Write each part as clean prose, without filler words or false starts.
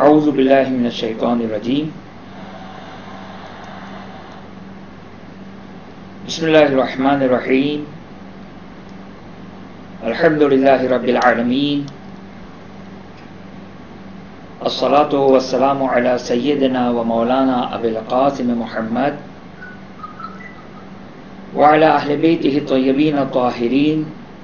اعوذ باللہ من الشیطان الرجیم بسم اللہ الرحمن الرحیم الحمد للہ رب العالمین الصلاة والسلام علی سیدنا و مولانا ابی القاسم محمد وعلى اہل بیتہ الطیبین الطاہرین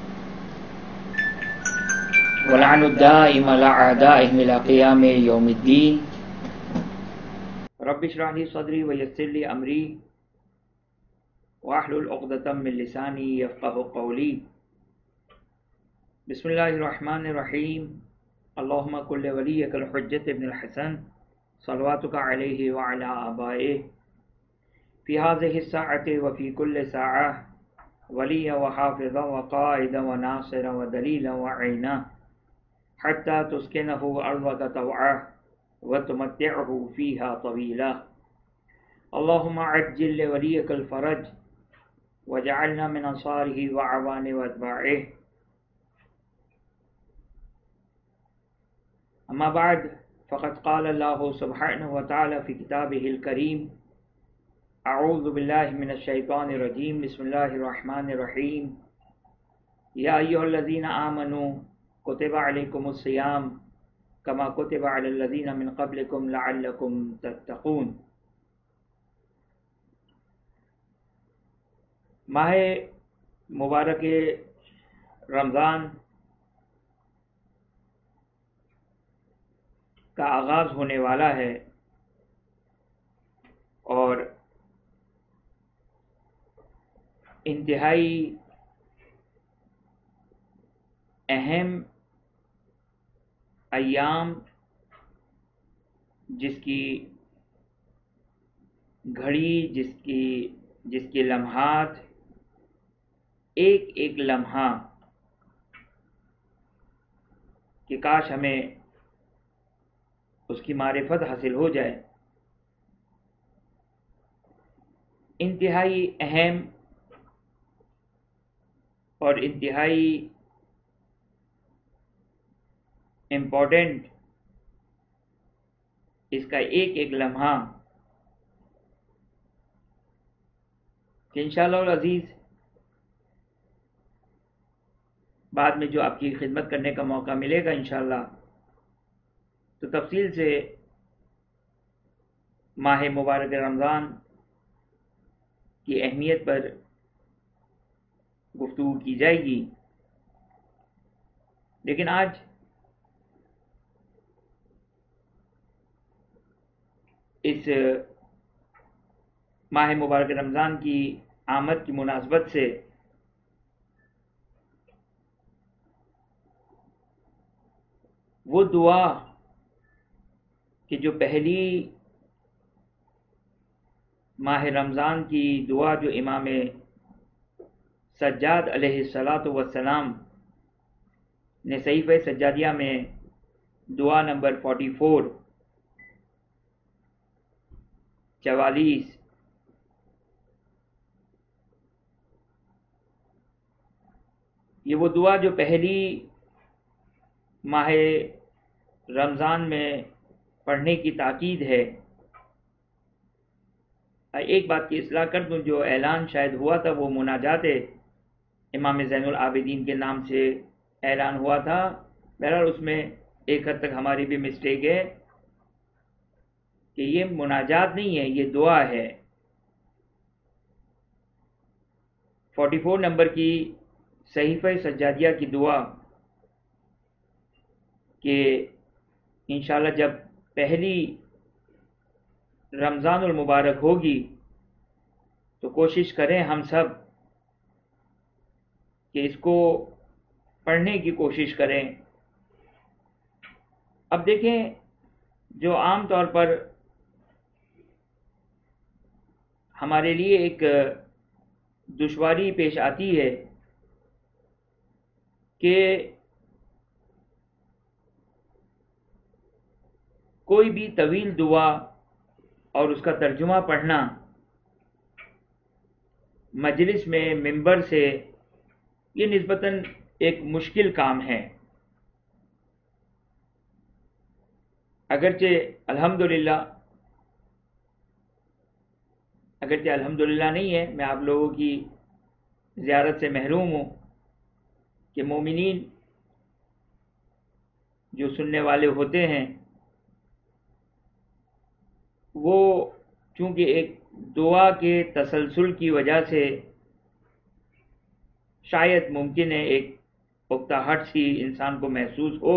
ولعن الدائم لأعدائهم إلى قيام يوم الدين رب اشرح لي صدري ويسر لي أمري واحلل عقدة من لساني يفقهوا قولي بسم الله الرحمن الرحيم اللهم كن لوليك الحجة ابن الحسن صلواتك عليه وعلى آبائه في هذه الساعة وفي كل ساعة وليا وحافظا وقائدا وناصرا ودليلا وعينا حتى تسكنه أرضك طوعا وتمتعه فيها طويلا اللهم عجل لوليك الفرج وجعلنا من أنصاره وعوانه وأتباعه أما بعد فقد قال الله سبحانه وتعالى في كتابه الكريم أعوذ بالله من الشيطان الرجيم بسم الله الرحمن الرحيم يا أيها الذين آمنوا كتب عليكم الصيام كما كتب على الذين من قبلكم لعلكم تتقون ماہ مبارک رمضان کا آغاز ہونے والا ہے اور انتہائی اہم ایام جس کی گھڑی جس کی لمحات ایک ایک لمحہ کہ کاش ہمیں اس کی معرفت حاصل ہو جائے، انتہائی اہم اور انتہائی امپورٹنٹ اس کا ایک ایک لمحہ کہ انشاءاللہ العزیز بعد میں جو آپ کی خدمت کرنے کا موقع ملے گا انشاءاللہ تو تفصیل سے ماہ مبارک رمضان کی اہمیت پر گفتگو کی جائے گی، لیکن آج اس ماہ مبارک رمضان کی آمد کی مناسبت سے وہ دعا کہ جو پہلی ماہ رمضان کی دعا جو امام سجاد علیہ السلام نے صحیفہ سجادیہ میں دعا نمبر 44 44 یہ وہ دعا جو پہلی ماہ رمضان میں پڑھنے کی تاکید ہے۔ ایک بات کی اصلاح کر دوں، جو اعلان شاید ہوا تھا وہ مناجات امام زین العابدین کے نام سے اعلان ہوا تھا، بہرحال اس میں ایک حد تک ہماری بھی مسٹیک ہے کہ یہ مناجات نہیں ہے، یہ دعا ہے۔ 44 نمبر کی صحیفہ سجادیہ کی دعا کہ انشاءاللہ جب پہلی رمضان المبارک ہوگی تو کوشش کریں ہم سب کہ اس کو پڑھنے کی کوشش کریں۔ اب دیکھیں، جو عام طور پر ہمارے لیے ایک دشواری پیش آتی ہے کہ کوئی بھی طویل دعا اور اس کا ترجمہ پڑھنا مجلس میں ممبر سے یہ نسبتاً ایک مشکل کام ہے۔ اگرچہ الحمدللہ نہیں ہے، میں آپ لوگوں کی زیارت سے محروم ہوں کہ مومنین جو سننے والے ہوتے ہیں وہ چونکہ ایک دعا کے تسلسل کی وجہ سے شاید ممکن ہے ایک اکتاہٹ سی انسان کو محسوس ہو،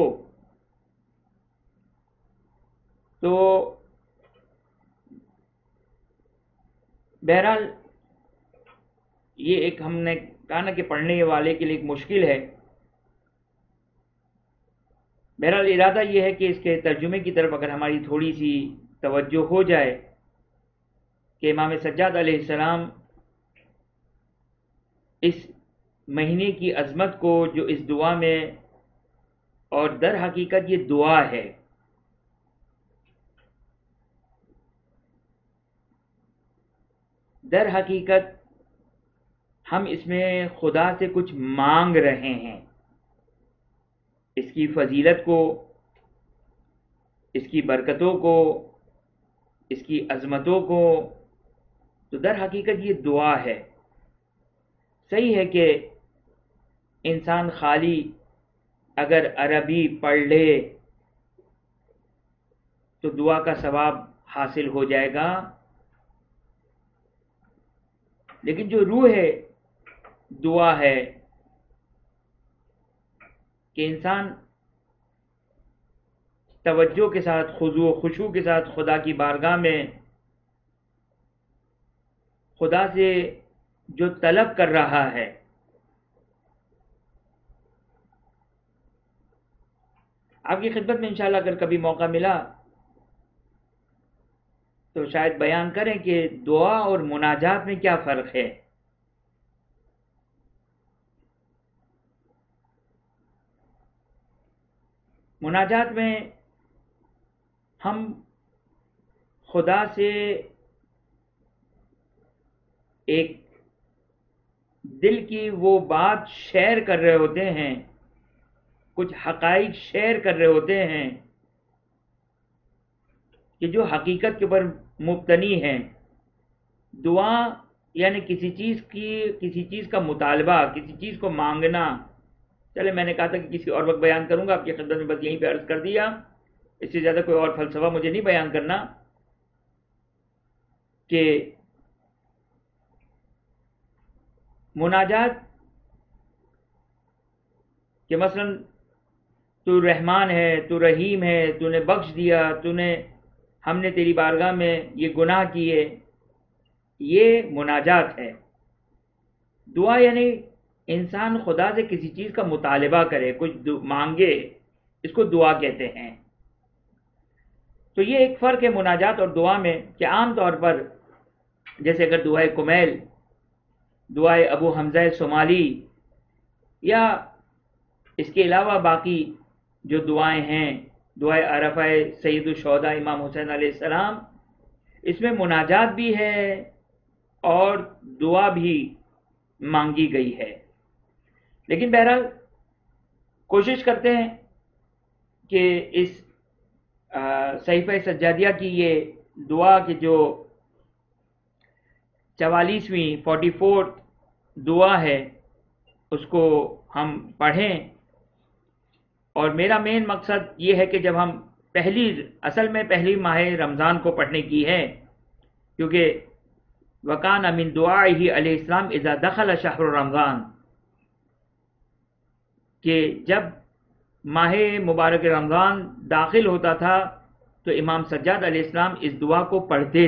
تو بہرحال یہ ایک ہم نے کہا نا کہ پڑھنے والے کے لیے ایک مشکل ہے۔ بہرحال ارادہ یہ ہے کہ اس کے ترجمے کی طرف اگر ہماری تھوڑی سی توجہ ہو جائے کہ امام سجاد علیہ السلام اس مہینے کی عظمت کو جو اس دعا میں، اور در حقیقت یہ دعا ہے، در حقیقت ہم اس میں خدا سے کچھ مانگ رہے ہیں، اس کی فضیلت کو، اس کی برکتوں کو، اس کی عظمتوں کو، تو در حقیقت یہ دعا ہے۔ صحیح ہے کہ انسان خالی اگر عربی پڑھ لے تو دعا کا ثواب حاصل ہو جائے گا، لیکن جو روح ہے دعا ہے کہ انسان توجہ کے ساتھ، خضوع و خشوع کے ساتھ خدا کی بارگاہ میں خدا سے جو طلب کر رہا ہے، آپ کی خدمت میں انشاءاللہ اگر کبھی موقع ملا تو شاید بیان کریں کہ دعا اور مناجات میں کیا فرق ہے۔ مناجات میں ہم خدا سے ایک دل کی وہ بات شیئر کر رہے ہوتے ہیں، کچھ حقائق شیئر کر رہے ہوتے ہیں کہ جو حقیقت کے اوپر مبتنی ہیں۔ دعا یعنی کسی چیز کا مطالبہ، کسی چیز کو مانگنا۔ چلے میں نے کہا تھا کہ کسی اور وقت بیان کروں گا، آپ کی خدمت میں بس یہیں پہ عرض کر دیا، اس سے زیادہ کوئی اور فلسفہ مجھے نہیں بیان کرنا کہ مناجات کہ مثلا تو رحمان ہے، تو رحیم ہے، تو نے بخش دیا، ہم نے تیری بارگاہ میں یہ گناہ کیے، یہ مناجات ہے۔ دعا یعنی انسان خدا سے کسی چیز کا مطالبہ کرے، کچھ مانگے، اس کو دعا کہتے ہیں۔ تو یہ ایک فرق ہے مناجات اور دعا میں کہ عام طور پر جیسے اگر دعائے کمیل، دعائے ابو حمزہ صومالی یا اس کے علاوہ باقی جو دعائیں ہیں، دعائے عرفہ سید الشہداء امام حسین علیہ السلام، اس میں مناجات بھی ہے اور دعا بھی مانگی گئی ہے۔ لیکن بہرحال کوشش کرتے ہیں کہ اس صحیفہ سجادیہ کی یہ دعا کی جو 44ویں 44 دعا ہے اس کو ہم پڑھیں، اور میرا مین مقصد یہ ہے کہ جب ہم اصل میں پہلی ماہ رمضان کو پڑھنے کی ہے، کیونکہ وَكَانَ مِن دُعَائِهِ علیہ السلام اذا دخل شہر رمضان، کہ جب ماہ مبارک رمضان داخل ہوتا تھا تو امام سجاد علیہ السلام اس دعا کو پڑھتے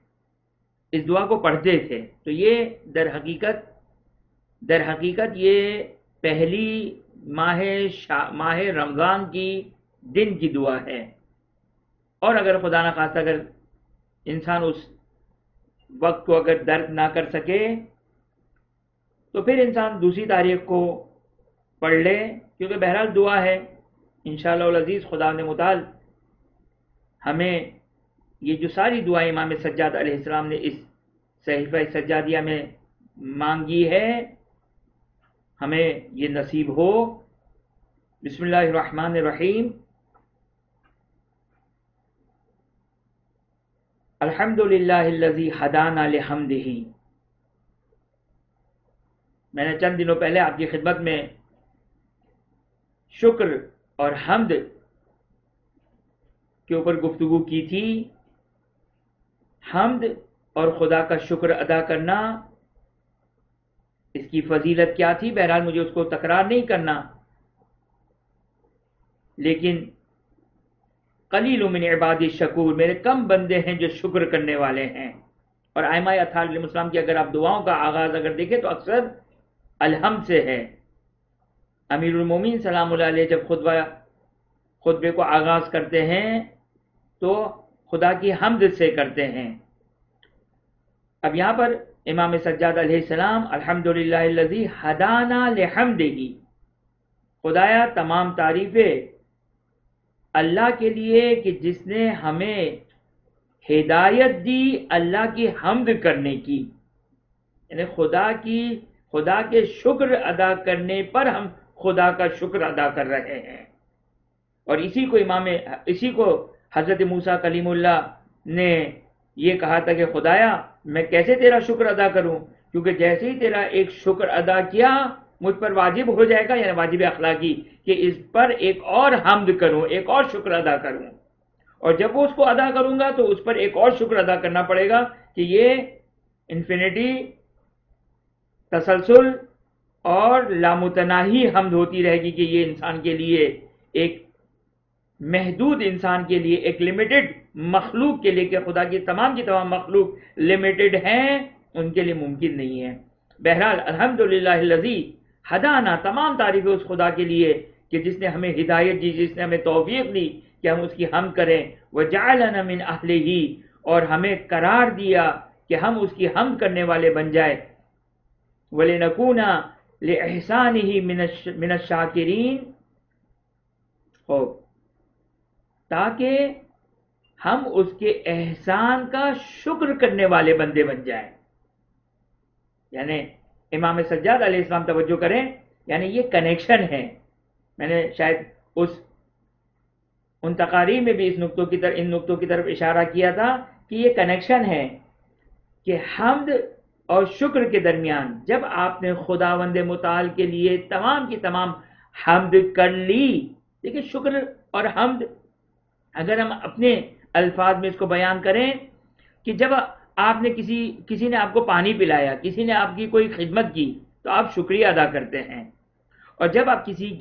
تھے۔ تو یہ در حقیقت یہ پہلی ماہ رمضان کی دن کی دعا ہے، اور اگر خدا نخواستہ اگر انسان اس وقت کو اگر درک نہ کر سکے تو پھر انسان دوسری تاریخ کو پڑھ لے، کیونکہ بہرحال دعا ہے۔ انشاءاللہ العزیز خدا نے متعال ہمیں یہ جو ساری دعائیں امام سجاد علیہ السلام نے اس صحیفہ سجادیہ میں مانگی ہے، ہمیں یہ نصیب ہو۔ بسم اللہ الرحمن الرحیم۔ الحمدللہ الذی ہدانا لحمدہ. میں نے چند دنوں پہلے آپ کی خدمت میں شکر اور حمد کے اوپر گفتگو کی تھی. حمد اور خدا کا شکر ادا کرنا، اس کی فضیلت کیا تھی. بہرحال مجھے اس کو تکرار نہیں کرنا، لیکن قلیل من عبادی الشکور، میرے کم بندے ہیں جو شکر کرنے والے ہیں. اور ائمہ اطہار علیہ السلام کی اگر آپ دعاؤں کا آغاز اگر دیکھیں تو اکثر الحمد سے ہے. امیر المومنین سلام اللہ علیہ جب خطبے کو آغاز کرتے ہیں تو خدا کی حمد سے کرتے ہیں. اب یہاں پر امام سجاد علیہ السلام الحمدللہ الذی ہدانا لحمدہ، خدایا تمام تعریفیں اللہ کے لیے کہ جس نے ہمیں ہدایت دی اللہ کی حمد کرنے کی. یعنی خدا کے شکر ادا کرنے پر ہم خدا کا شکر ادا کر رہے ہیں. اور اسی کو حضرت موسیٰ کلیم اللہ نے یہ کہا تھا کہ خدایا میں کیسے تیرا شکر ادا کروں، کیونکہ جیسے ہی تیرا ایک شکر ادا کیا مجھ پر واجب ہو جائے گا، یعنی واجب اخلاقی، کہ اس پر ایک اور حمد کروں، ایک اور شکر ادا کروں. اور جب وہ اس کو ادا کروں گا تو اس پر ایک اور شکر ادا کرنا پڑے گا کہ یہ انفینٹی، تسلسل اور لامتناہی حمد ہوتی رہے گی کہ یہ انسان کے لیے، ایک محدود انسان کے لیے، ایک لمیٹڈ مخلوق کے لیے، کہ خدا کی تمام مخلوق لمیٹڈ ہیں، ان کے لیے ممکن نہیں ہے. بہرحال الحمدللہ الذی ہدانا، تمام تعریفیں اس خدا کے لیے کہ جس نے ہمیں ہدایت دی، جس نے ہمیں توفیق دی کہ ہم اس کی حمد کریں. وجعلنا من اہلہ، اور ہمیں قرار دیا کہ ہم اس کی حمد کرنے والے بن جائے. ولنکون لإحسانہ من الشاکرین، تاکہ ہم اس کے احسان کا شکر کرنے والے بندے بن جائیں. یعنی امام سجاد علیہ السلام توجہ کریں، یعنی یہ کنیکشن ہے. میں نے شاید ان تقاریر میں بھی ان نقطوں کی طرف اشارہ کیا تھا کہ یہ کنیکشن ہے کہ حمد اور شکر کے درمیان جب آپ نے خداوند متعال کے لیے تمام کی تمام حمد کر لی. دیکھیں شکر اور حمد اگر ہم اپنے الفاظ میں اس کو بیان کریں کہ جب آپ نے کسی نے آپ کو پانی پلایا، کسی نے آپ کی کوئی خدمت کی تو آپ شکریہ ادا کرتے ہیں. اور جب آپ کسی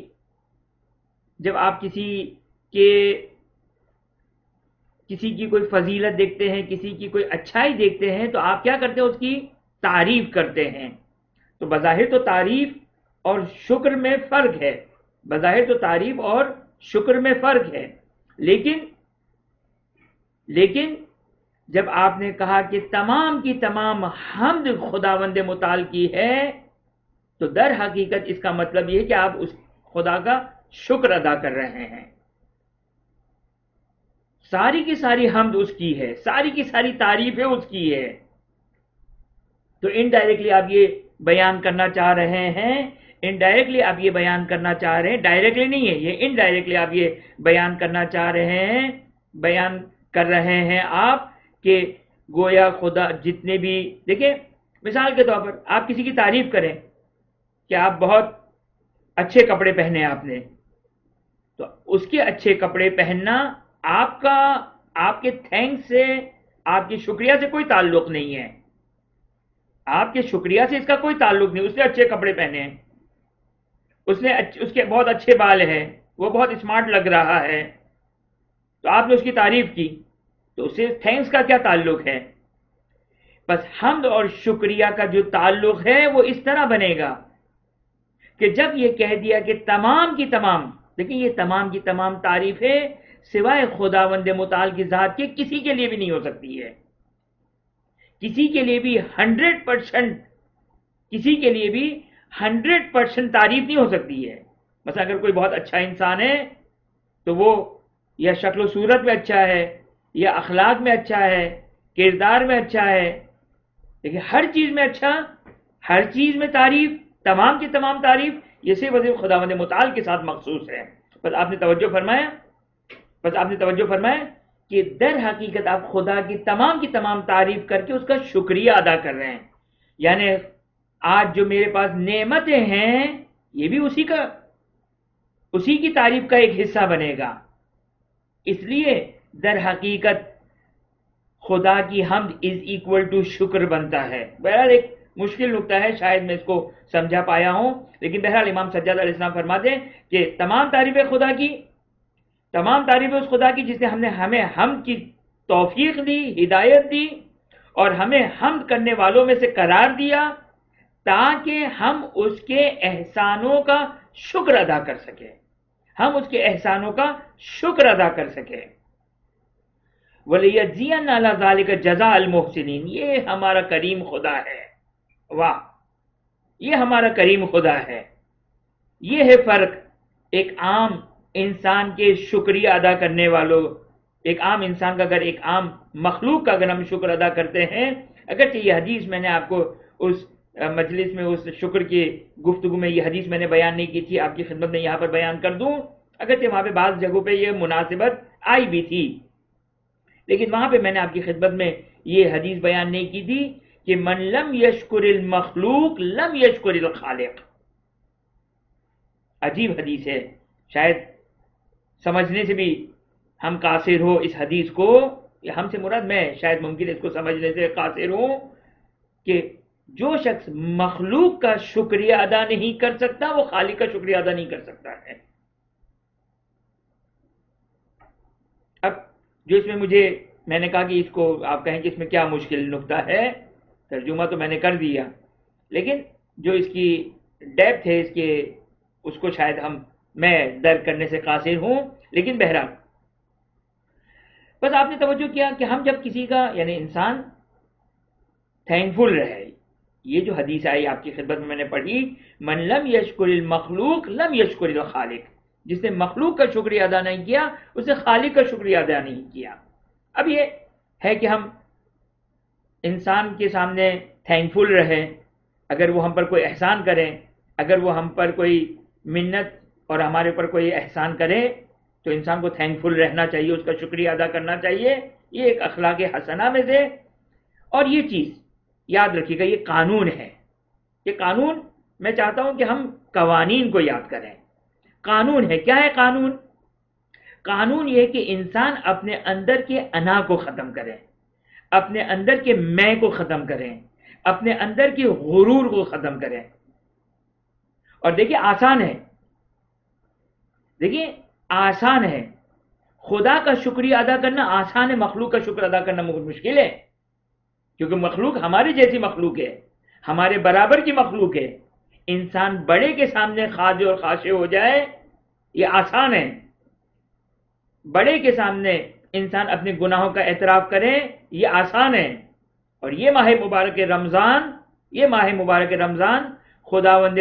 کی کوئی فضیلت دیکھتے ہیں، کسی کی کوئی اچھائی دیکھتے ہیں تو آپ کیا کرتے ہیں؟ اس کی تعریف کرتے ہیں. تو بظاہر تو تعریف اور شکر میں فرق ہے، بظاہر تو تعریف اور شکر میں فرق ہے، لیکن جب آپ نے کہا کہ تمام کی تمام حمد خداوند متعال کی ہے تو در حقیقت اس کا مطلب یہ ہے کہ آپ اس خدا کا شکر ادا کر رہے ہیں. ساری کی ساری حمد اس کی ہے، ساری کی ساری تعریفیں اس کی ہے. تو انڈائریکٹلی آپ یہ بیان کرنا چاہ رہے ہیں، ڈائریکٹلی نہیں ہے یہ، انڈائریکٹلی آپ یہ بیان کرنا چاہ رہے ہیں، بیان کر رہے ہیں آپ کہ گویا خدا جتنے بھی، دیکھیں مثال کے طور پر آپ کسی کی تعریف کریں کہ آپ بہت اچھے کپڑے پہنے آپ نے، تو اس کے اچھے کپڑے پہننا آپ کے تھینکس سے، آپ کی شکریہ سے کوئی تعلق نہیں ہے. آپ کے شکریہ سے اس کا کوئی تعلق نہیں. اس نے اچھے کپڑے پہنے ہیں، اس کے بہت اچھے بال ہیں، وہ بہت اسمارٹ لگ رہا ہے، تو آپ نے اس کی تعریف کی، تو اس سے تھینکس کا کیا تعلق ہے؟ بس حمد اور شکریہ کا جو تعلق ہے وہ اس طرح بنے گا کہ جب یہ کہہ دیا کہ تمام کی تمام، لیکن یہ تمام کی تمام تعریفیں سوائے خداوند متعال کی ذات کے کسی کے لیے بھی نہیں ہو سکتی ہے. کسی کے لیے بھی 100% تعریف نہیں ہو سکتی ہے. مثلا اگر کوئی بہت اچھا انسان ہے تو وہ یا شکل و صورت میں اچھا ہے، یا اخلاق میں اچھا ہے، کردار میں اچھا ہے، لیکن ہر چیز میں اچھا، ہر چیز میں تعریف، تمام کی تمام تعریف، یہ صرف خداوند متعال کے ساتھ مخصوص ہے. بس آپ نے توجہ فرمایا کہ در حقیقت آپ خدا کی تمام تعریف کر کے اس کا شکریہ ادا کر رہے ہیں. یعنی آج جو میرے پاس نعمتیں ہیں یہ بھی اسی کی تعریف کا ایک حصہ بنے گا. اس لیے در حقیقت خدا کی حمد از ایکول ٹو شکر بنتا ہے. بہرحال ایک مشکل نقطہ ہے، شاید میں اس کو سمجھا پایا ہوں، لیکن بہرحال امام سجاد علیہ السلام فرماتے ہیں کہ تمام تعریفیں خدا کی، تمام تعریفیں اس خدا کی جس نے ہمیں حمد کی توفیق دی، ہدایت دی، اور ہمیں حمد کرنے والوں میں سے قرار دیا تاکہ ہم اس کے احسانوں کا شکر ادا کر سکیں. ہم اس کے احسانوں کا شکر ادا کر سکیں. وَلِيَجْزِيَنَّ عَلَى ذَلِكَ جَزَاءَ الْمُحْسِنِينَ. یہ ہمارا کریم خدا ہے. واہ، یہ ہمارا کریم خدا ہے. یہ ہے فرق ایک عام انسان کے شکریہ ادا کرنے والوں، ایک عام انسان کا، اگر ایک عام مخلوق کا اگر ہم شکر ادا کرتے ہیں، اگرچہ یہ حدیث میں نے آپ کو اس مجلس میں، اس شکر کی گفتگو میں یہ حدیث میں نے بیان نہیں کی تھی، آپ کی خدمت میں یہاں پر بیان کر دوں، اگرچہ وہاں پہ بعض جگہوں پہ یہ مناسبت آئی بھی تھی، لیکن وہاں پہ میں نے آپ کی خدمت میں یہ حدیث بیان نہیں کی تھی کہ من لم یشکر المخلوق لم یشکر الخالق. عجیب حدیث ہے، شاید سمجھنے سے بھی ہم قاصر ہو اس حدیث کو، یا ہم سے مراد میں شاید ممکن اس کو سمجھنے سے قاصر ہوں کہ جو شخص مخلوق کا شکریہ ادا نہیں کر سکتا وہ خالق کا شکریہ ادا نہیں کر سکتا ہے. اب جو اس میں میں نے کہا کہ اس کو آپ کہیں کہ اس میں کیا مشکل نقطہ ہے، ترجمہ تو میں نے کر دیا، لیکن جو اس کی ڈیپتھ ہے اس کو شاید میں درک کرنے سے قاصر ہوں. لیکن بہرحال بس آپ نے توجہ کیا کہ ہم جب کسی کا، یعنی انسان تھینکفل رہے. یہ جو حدیث آئی آپ کی خدمت میں نے پڑھی، من لم یشکر المخلوق لم یشکر الخالق، جس نے مخلوق کا شکریہ ادا نہیں کیا اسے خالق کا شکریہ ادا نہیں کیا. اب یہ ہے کہ ہم انسان کے سامنے تھینکفل رہیں، اگر وہ ہم پر کوئی احسان کریں، اگر وہ ہم پر کوئی منت اور ہمارے پر کوئی احسان کرے تو انسان کو تھینکفل رہنا چاہیے، اس کا شکریہ ادا کرنا چاہیے. یہ ایک اخلاق حسنہ میں سے. اور یہ چیز یاد رکھیے گا، یہ قانون ہے. یہ قانون، میں چاہتا ہوں کہ ہم قوانین کو یاد کریں. قانون ہے، کیا ہے قانون؟ قانون یہ ہے کہ انسان اپنے اندر کے انا کو ختم کرے، اپنے اندر کے میں کو ختم کریں، اپنے اندر کے غرور کو ختم کریں. اور دیکھیں آسان ہے، دیکھیں آسان ہے، خدا کا شکریہ ادا کرنا آسان ہے، مخلوق کا شکر ادا کرنا بہت مشکل ہے، کیونکہ مخلوق ہماری جیسی مخلوق ہے، ہمارے برابر کی مخلوق ہے. انسان بڑے کے سامنے خاضع اور خاشع ہو جائے یہ آسان ہے، بڑے کے سامنے انسان اپنے گناہوں کا اعتراف کرے یہ آسان ہے. اور یہ ماہ مبارک رمضان، یہ ماہ مبارک رمضان خداوند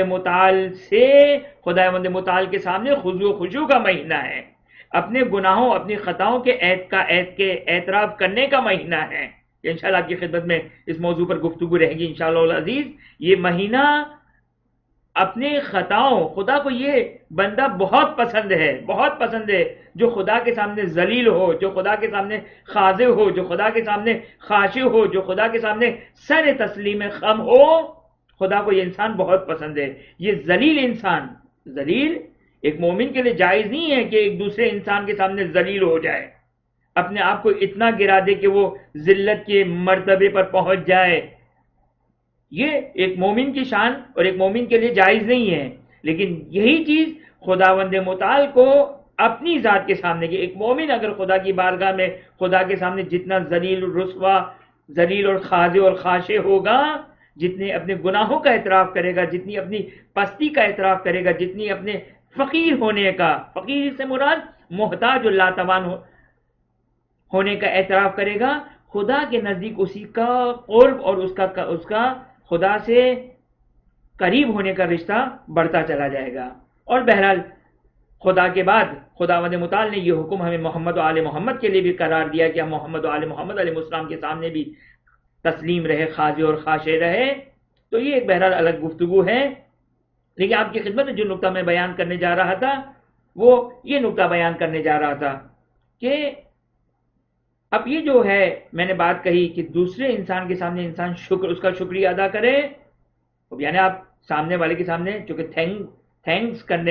متعال کے سامنے خضوع و خشوع کا مہینہ ہے، اپنے گناہوں، اپنی خطاؤں کے اعتراف کرنے کا مہینہ ہے. انشاءاللہ آپ کی خدمت میں اس موضوع پر گفتگو رہے گی انشاءاللہ العزیز. یہ مہینہ اپنے خطاؤں، خدا کو یہ بندہ بہت پسند ہے، بہت پسند ہے جو خدا کے سامنے ذلیل ہو، جو خدا کے سامنے خاضع ہو، جو خدا کے سامنے خاشع ہو، جو خدا کے سامنے سر تسلیم خم ہو. خدا کو یہ انسان بہت پسند ہے. یہ ذلیل انسان، ذلیل ایک مومن کے لیے جائز نہیں ہے کہ ایک دوسرے انسان کے سامنے ذلیل ہو جائے، اپنے آپ کو اتنا گرا دے کہ وہ ذلت کے مرتبے پر پہنچ جائے. یہ ایک مومن کی شان اور ایک مومن کے لیے جائز نہیں ہے. لیکن یہی چیز خداوند متعال کو اپنی ذات کے سامنے کی، ایک مومن اگر خدا کی بارگاہ میں خدا کے سامنے جتنا ذلیل رسوا، ذلیل اور خاضع اور خاشع ہوگا، جتنے اپنے گناہوں کا اعتراف کرے گا، جتنی اپنی پستی کا اعتراف کرے گا، جتنی اپنے فقیر ہونے کا، فقیر سے مراد محتاج اور لاتوان ہونے کا اعتراف کرے گا، خدا کے نزدیک اسی کا قرب اور اس کا خدا سے قریب ہونے کا رشتہ بڑھتا چلا جائے گا. اور بہرحال خدا کے بعد خداوند متعال نے یہ حکم ہمیں محمد و آل محمد کے لیے بھی قرار دیا کہ ہم محمد و آل محمد علیہ السلام کے سامنے بھی تسلیم رہے، خاضع اور خاشع رہے. تو یہ ایک بہرحال الگ گفتگو ہے. لیکن آپ کی خدمت میں جو نقطہ میں بیان کرنے جا رہا تھا وہ یہ نقطہ بیان کرنے جا رہا تھا کہ اب یہ جو ہے میں نے بات کہی کہ دوسرے انسان کے سامنے انسان اس کا شکریہ ادا کرے، یعنی آپ سامنے والے کے سامنے، چونکہ تھینکس کرنے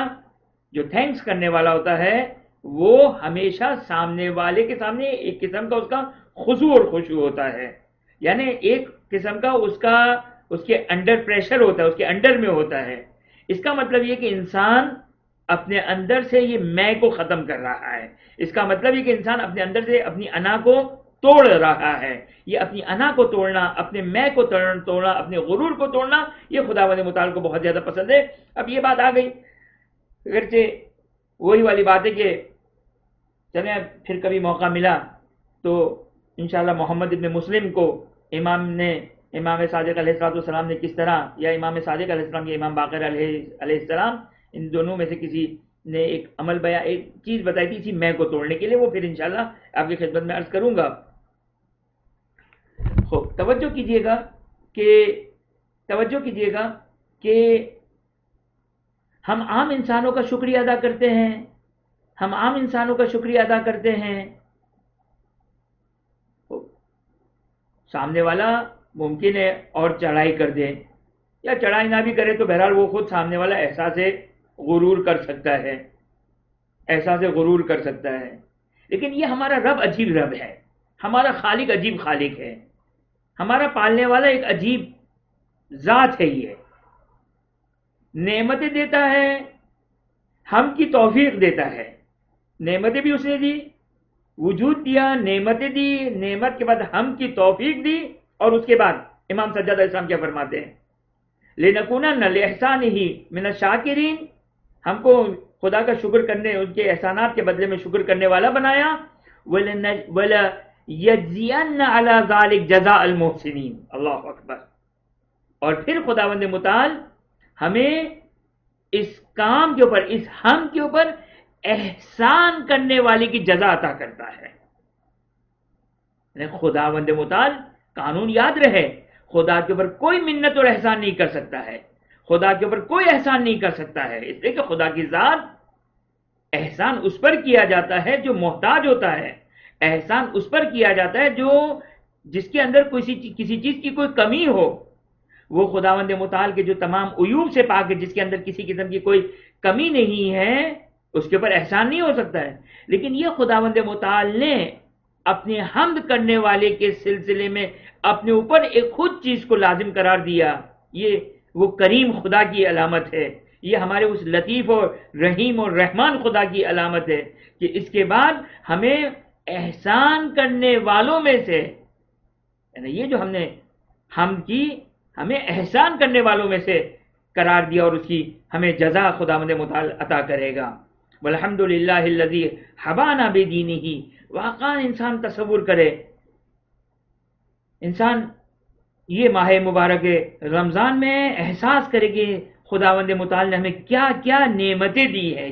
والا ہوتا ہے وہ ہمیشہ سامنے والے کے سامنے ایک قسم کا اس کا خضوع اور خشوع ہوتا ہے، یعنی ایک قسم کا اس کے انڈر پریشر ہوتا ہے، اس کے انڈر میں ہوتا ہے۔ اس کا مطلب یہ کہ انسان اپنے اندر سے یہ میں کو ختم کر رہا ہے، اس کا مطلب یہ کہ انسان اپنے اندر سے اپنی انا کو توڑ رہا ہے۔ یہ اپنی انا کو توڑنا، اپنے میں کو توڑنا، اپنے غرور کو توڑنا، یہ خداوند متعال کو بہت زیادہ پسند ہے۔ اب یہ بات آ گئی، اگرچہ وہی والی بات ہے کہ چلیں پھر کبھی موقع ملا تو انشاءاللہ محمد ابن مسلم کو امام صادق علیہ السلام نے کس طرح، یا امام صادق علیہ السلام یا امام باقر علیہ السلام، ان دونوں میں سے کسی نے ایک ایک چیز بتائی تھی اسی میں کو توڑنے کے لیے، وہ پھر انشاءاللہ آپ کی خدمت میں عرض کروں گا۔ توجہ کیجئے گا کہ ہم عام انسانوں کا شکریہ ادا کرتے ہیں، سامنے والا ممکن ہے اور چڑھائی کر دے یا چڑھائی نہ بھی کرے تو بہرحال وہ خود سامنے والا احساس غرور کر سکتا ہے، لیکن یہ ہمارا رب عجیب رب ہے، ہمارا خالق عجیب خالق ہے، ہمارا پالنے والا ایک عجیب ذات ہے۔ یہ نعمتیں دیتا ہے، ہم کی توفیق دیتا ہے، نعمتیں بھی اس نے دی، وجود دیا، نعمتیں دی، نعمت کے بعد ہم کی توفیق دی، اور اس کے بعد امام سجاد علیہ السلام کیا فرماتے ہیں؟ لِنَكُونَنَّ لِإِحْسَانِهِ مِنَ الشَّاكِرِينَ، ہم کو خدا کا شکر کرنے، ان کے احسانات کے بدلے میں شکر کرنے والا بنایا، وَلَيَجْزِيَنَّ عَلَى ذَلِكَ جَزَاءَ الْمُحْسِنِينَ، اللہ اکبر۔ اور پھر خداوند متعال ہمیں اس کام کے اوپر، اس ہم کے اوپر احسان کرنے والے کی جزا عطا کرتا ہے۔ خداوند متعال، قانون یاد رہے، خدا کے اوپر کوئی منت اور احسان نہیں کر سکتا ہے، خدا کے اوپر کوئی احسان نہیں کر سکتا ہے، اس لیے کہ خدا کی ذات، احسان اس پر کیا جاتا ہے جو محتاج ہوتا ہے، احسان اس پر کیا جاتا ہے جس کے اندر کسی چیز کی کوئی کمی ہو۔ وہ خداوند متعال کے جو تمام عیوب سے پاک ہے، جس کے اندر کسی قسم کی کوئی کمی نہیں ہے، اس کے اوپر احسان نہیں ہو سکتا ہے۔ لیکن یہ خداوند متعال نے اپنے حمد کرنے والے کے سلسلے میں اپنے اوپر ایک خود چیز کو لازم قرار دیا، یہ وہ کریم خدا کی علامت ہے، یہ ہمارے اس لطیف اور رحیم اور رحمان خدا کی علامت ہے کہ اس کے بعد ہمیں احسان کرنے والوں میں سے، یعنی یہ جو ہم نے حمد کی، ہمیں احسان کرنے والوں میں سے قرار دیا، اور اس کی ہمیں جزا خداوند متعال عطا کرے گا۔ والحمد للہ الذی حبانا بدینہ، واقعا انسان تصور کرے، انسان یہ ماہ مبارک رمضان میں احساس کرے کہ خداوند متعال نے ہمیں کیا کیا نعمتیں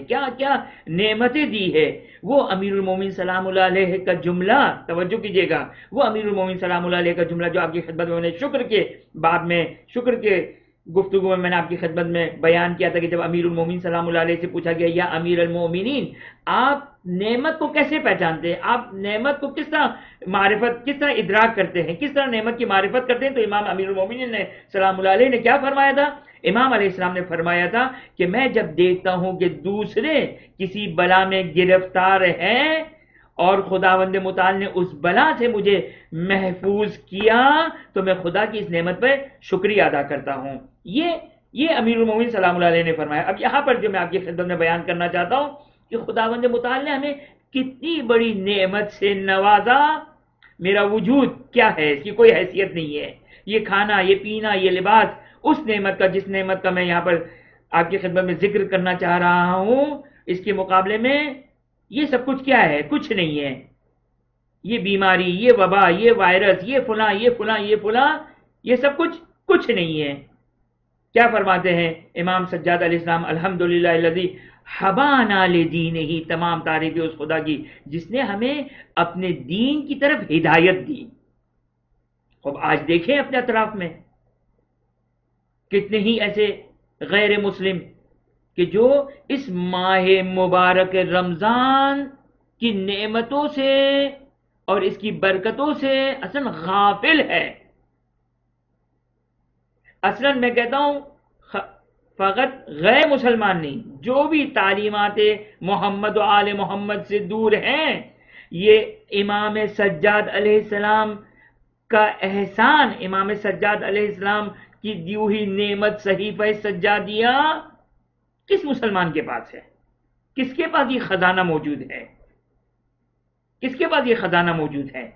دی ہے، وہ امیر المومنین سلام اللہ علیہ کا جملہ، توجہ کیجئے گا، وہ امیر المومنین سلام اللہ علیہ کا جملہ جو آپ کی خدمت میں نے شکر کے گفتگو میں نے آپ کی خدمت میں بیان کیا تھا کہ جب امیر المومنین سلام اللہ علیہ سے پوچھا گیا، یا امیر المومنین، آپ نعمت کو کیسے پہچانتے ہیں، آپ نعمت کو کس طرح ادراک کرتے ہیں، کس طرح نعمت کی معرفت کرتے ہیں؟ تو امام امیر المومنین نے سلام اللہ علیہ نے کیا فرمایا تھا؟ امام علیہ السلام نے فرمایا تھا کہ میں جب دیکھتا ہوں کہ دوسرے کسی بلا میں گرفتار ہیں اور خداوند متعال نے اس بلا سے مجھے محفوظ کیا، تو میں خدا کی اس نعمت پہ شکریہ ادا کرتا ہوں۔ یہ امیر المومنین سلام اللہ علیہ نے فرمایا۔ اب یہاں پر جو میں آپ کی خدمت میں بیان کرنا چاہتا ہوں کہ خداوند متعال نے ہمیں کتنی بڑی نعمت سے نوازا۔ میرا وجود کیا ہے، اس کی کوئی حیثیت نہیں ہے، یہ کھانا، یہ پینا، یہ لباس، اس نعمت کا، جس نعمت کا میں یہاں پر آپ کی خدمت میں ذکر کرنا چاہ رہا ہوں، اس کے مقابلے میں یہ سب کچھ کیا ہے؟ کچھ نہیں ہے۔ یہ بیماری، یہ وبا، یہ وائرس، یہ فلاں، یہ سب کچھ نہیں ہے۔ کیا فرماتے ہیں امام سجاد علیہ السلام؟ الحمدللہ الذی حبانا لدینہ، تمام تعریف اس خدا کی جس نے ہمیں اپنے دین کی طرف ہدایت دی۔ اب آج دیکھیں اپنے اطراف میں کتنے ہی ایسے غیر مسلم کہ جو اس ماہ مبارک رمضان کی نعمتوں سے اور اس کی برکتوں سے اصلا غافل ہے. اصلا میں کہتا ہوں فقط غیر مسلمان نہیں، جو بھی تعلیمات محمد و آل محمد سے دور ہیں، یہ امام سجاد علیہ السلام کا احسان، امام سجاد علیہ السلام کی دی ہوئی نعمت صحیفہ سجادیہ کس مسلمان کے پاس ہے؟ کس کے پاس یہ خزانہ موجود ہے؟ کس کے پاس یہ خزانہ موجود ہے؟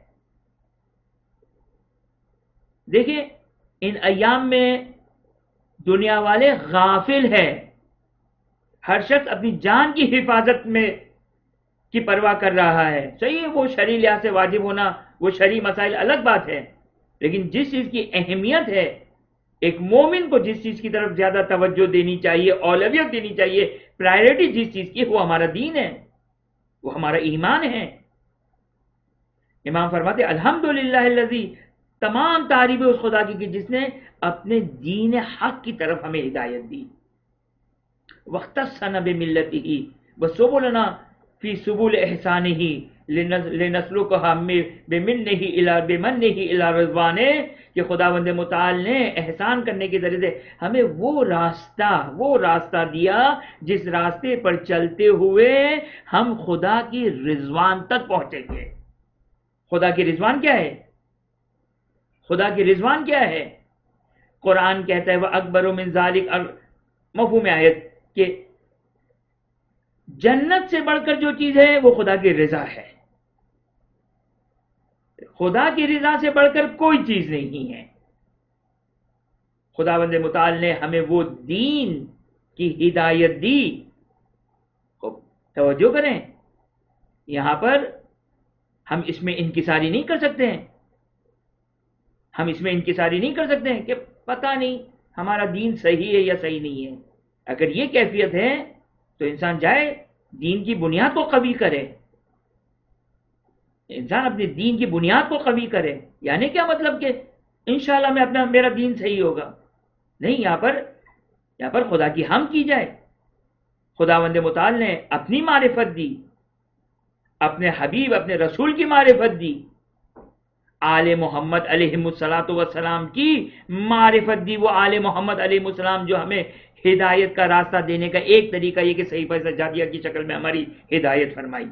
دیکھیں ان ایام میں دنیا والے غافل ہے. ہر شخص اپنی جان کی حفاظت میں کی پرواہ کر رہا ہے. صحیح ہے، وہ شرعی لحاظ سے واجب ہونا، وہ شرعی مسائل الگ بات ہے، لیکن جس چیز کی اہمیت ہے، ایک مومن کو جس چیز کی طرف زیادہ توجہ دینی چاہیے، اولویت دینی چاہیے، پرائیورٹی جس چیز کی، وہ ہمارا دین ہے، وہ ہمارا ایمان ہے. امام فرماتے الحمدللہ الذی، تمام تعریف اس خدا کی جس نے اپنے دین حق کی طرف ہمیں ہدایت دی. واختصنا بملتہ وسبلنا فی سبل احسانہ لنسلکها بمنہ الی رضوانے، کہ خداوند متعال نے احسان کرنے کے ذریعے سے ہمیں وہ راستہ دیا جس راستے پر چلتے ہوئے ہم خدا کی رضوان تک پہنچیں گے. خدا کی رضوان کیا ہے؟ خدا کی رضوان کیا ہے؟ قرآن کہتا ہے وَأَكْبَرُ مِنْ ذَلِكَ، مفہوم آیت کہ جنت سے بڑھ کر جو چیز ہے وہ خدا کی رضا ہے. خدا کی رضا سے بڑھ کر کوئی چیز نہیں ہے. خداوند متعال نے ہمیں وہ دین کی ہدایت دی. توجہ کریں، یہاں پر ہم اس میں انکساری نہیں کر سکتے ہیں. ہم اس میں انکساری نہیں کر سکتے ہیں کہ پتہ نہیں ہمارا دین صحیح ہے یا صحیح نہیں ہے. اگر یہ کیفیت ہے تو انسان جائے دین کی بنیاد کو قوی کرے. انسان اپنے دین کی بنیاد کو قوی کرے. یعنی کیا مطلب کہ انشاءاللہ میرا دین صحیح ہوگا؟ نہیں، یہاں پر خدا کی حمد کی جائے. خداوند متعال نے اپنی معرفت دی، اپنے حبیب اپنے رسول کی معرفت دی، آل محمد علیہ السلام کی معرفت دی. وہ آل محمد علیہ السلام جو ہمیں ہدایت کا راستہ دینے کا ایک طریقہ یہ کہ صحیفہ سجادیہ کی شکل میں ہماری ہدایت فرمائی.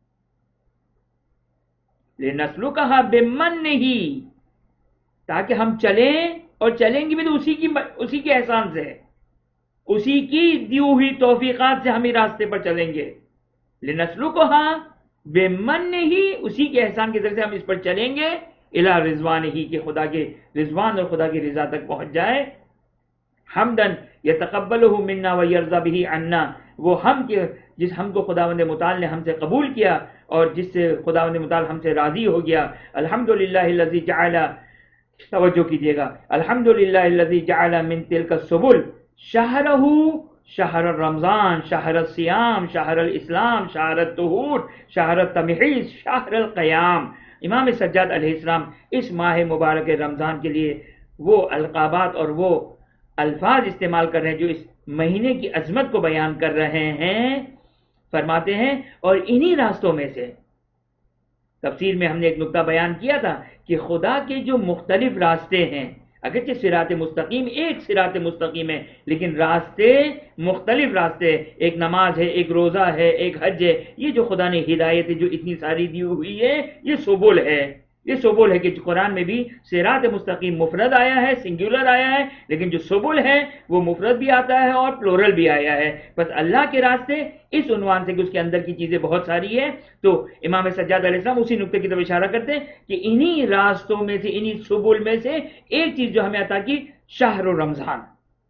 لنسلکھا بمنہ، تاکہ ہم چلیں، اور چلیں گے بھی تو اسی کے احسان سے، اسی کی دی ہوئی توفیقات سے ہم ہی راستے پر چلیں گے. لنسلکھا بمنہ، اسی کے احسان کے ذریعے سے ہم اس پر چلیں گے. الی رضوانہ، کہ خدا کے رضوان اور خدا کی رضا تک پہنچ جائے. حمدن یتقبلہ منا ویرضی بہ عنا، وہ ہم کے جس ہم کو خداوند متعال نے ہم سے قبول کیا اور جس سے خداوند متعال ہم سے راضی ہو گیا. الحمدللہ الذی جعل، توجہ کیجئے گا، الحمدللہ الذی جعل من تلک السبل شہرہ شہر الرمضان، شہر الصیام، شہر الاسلام، شہر الطہور، شہر التمحیص، شہر القیام. امام سجاد علیہ السلام اس ماہ مبارک رمضان کے لیے وہ القابات اور وہ الفاظ استعمال کر رہے ہیں جو اس مہینے کی عظمت کو بیان کر رہے ہیں. فرماتے ہیں اور انہی راستوں میں سے، تفسیر میں ہم نے ایک نقطہ بیان کیا تھا کہ خدا کے جو مختلف راستے ہیں، اگرچہ صراط مستقیم ایک صراط مستقیم ہے، لیکن راستے مختلف راستے، ایک نماز ہے، ایک روزہ ہے، ایک حج ہے. یہ جو خدا نے ہدایت جو اتنی ساری دی ہوئی ہے، یہ سبل ہے. یہ سبل ہے کہ قرآن میں بھی صراط مستقیم مفرد آیا ہے، سنگولر آیا ہے، لیکن جو سبل ہے وہ مفرد بھی آتا ہے اور پلورل بھی آیا ہے. بس اللہ کے راستے اس عنوان سے کہ اس کے اندر کی چیزیں بہت ساری ہیں. تو امام سجاد علیہ السلام اسی نقطے کی طرف اشارہ کرتے ہیں کہ انہی راستوں میں سے، انہی سبل میں سے ایک چیز جو ہمیں عطا کی، شہر رمضان،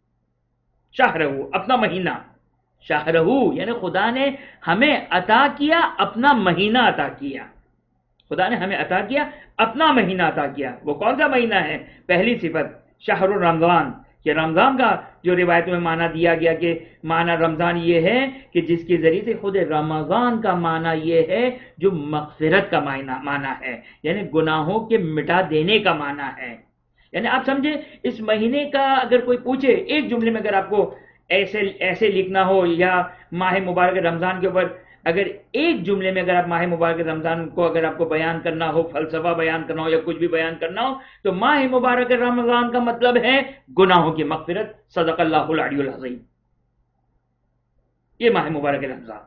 شہرہ، اپنا مہینہ. شہرہ یعنی خدا نے ہمیں عطا کیا، اپنا مہینہ عطا کیا. خدا نے ہمیں عطا کیا، اپنا مہینہ عطا کیا. وہ کون سا مہینہ ہے؟ پہلی صفت شہر رمضان، کہ رمضان کا جو روایتوں میں معنی دیا گیا کہ معنی رمضان یہ ہے کہ جس کے ذریعے سے خود رمضان کا معنی یہ ہے جو مغفرت کا معنی ہے، یعنی گناہوں کے مٹا دینے کا معنی ہے. یعنی آپ سمجھے اس مہینے کا اگر کوئی پوچھے ایک جملے میں، اگر آپ کو ایسے لکھنا ہو یا ماہ مبارک رمضان کے اوپر اگر ایک جملے میں اگر آپ ماہ مبارک رمضان کو اگر آپ کو بیان کرنا ہو، فلسفہ بیان کرنا ہو یا کچھ بھی بیان کرنا ہو، تو ماہ مبارک رمضان کا مطلب ہے گناہوں کی مغفرت۔ صدق اللہ العلی العظیم۔ یہ ماہ مبارک رمضان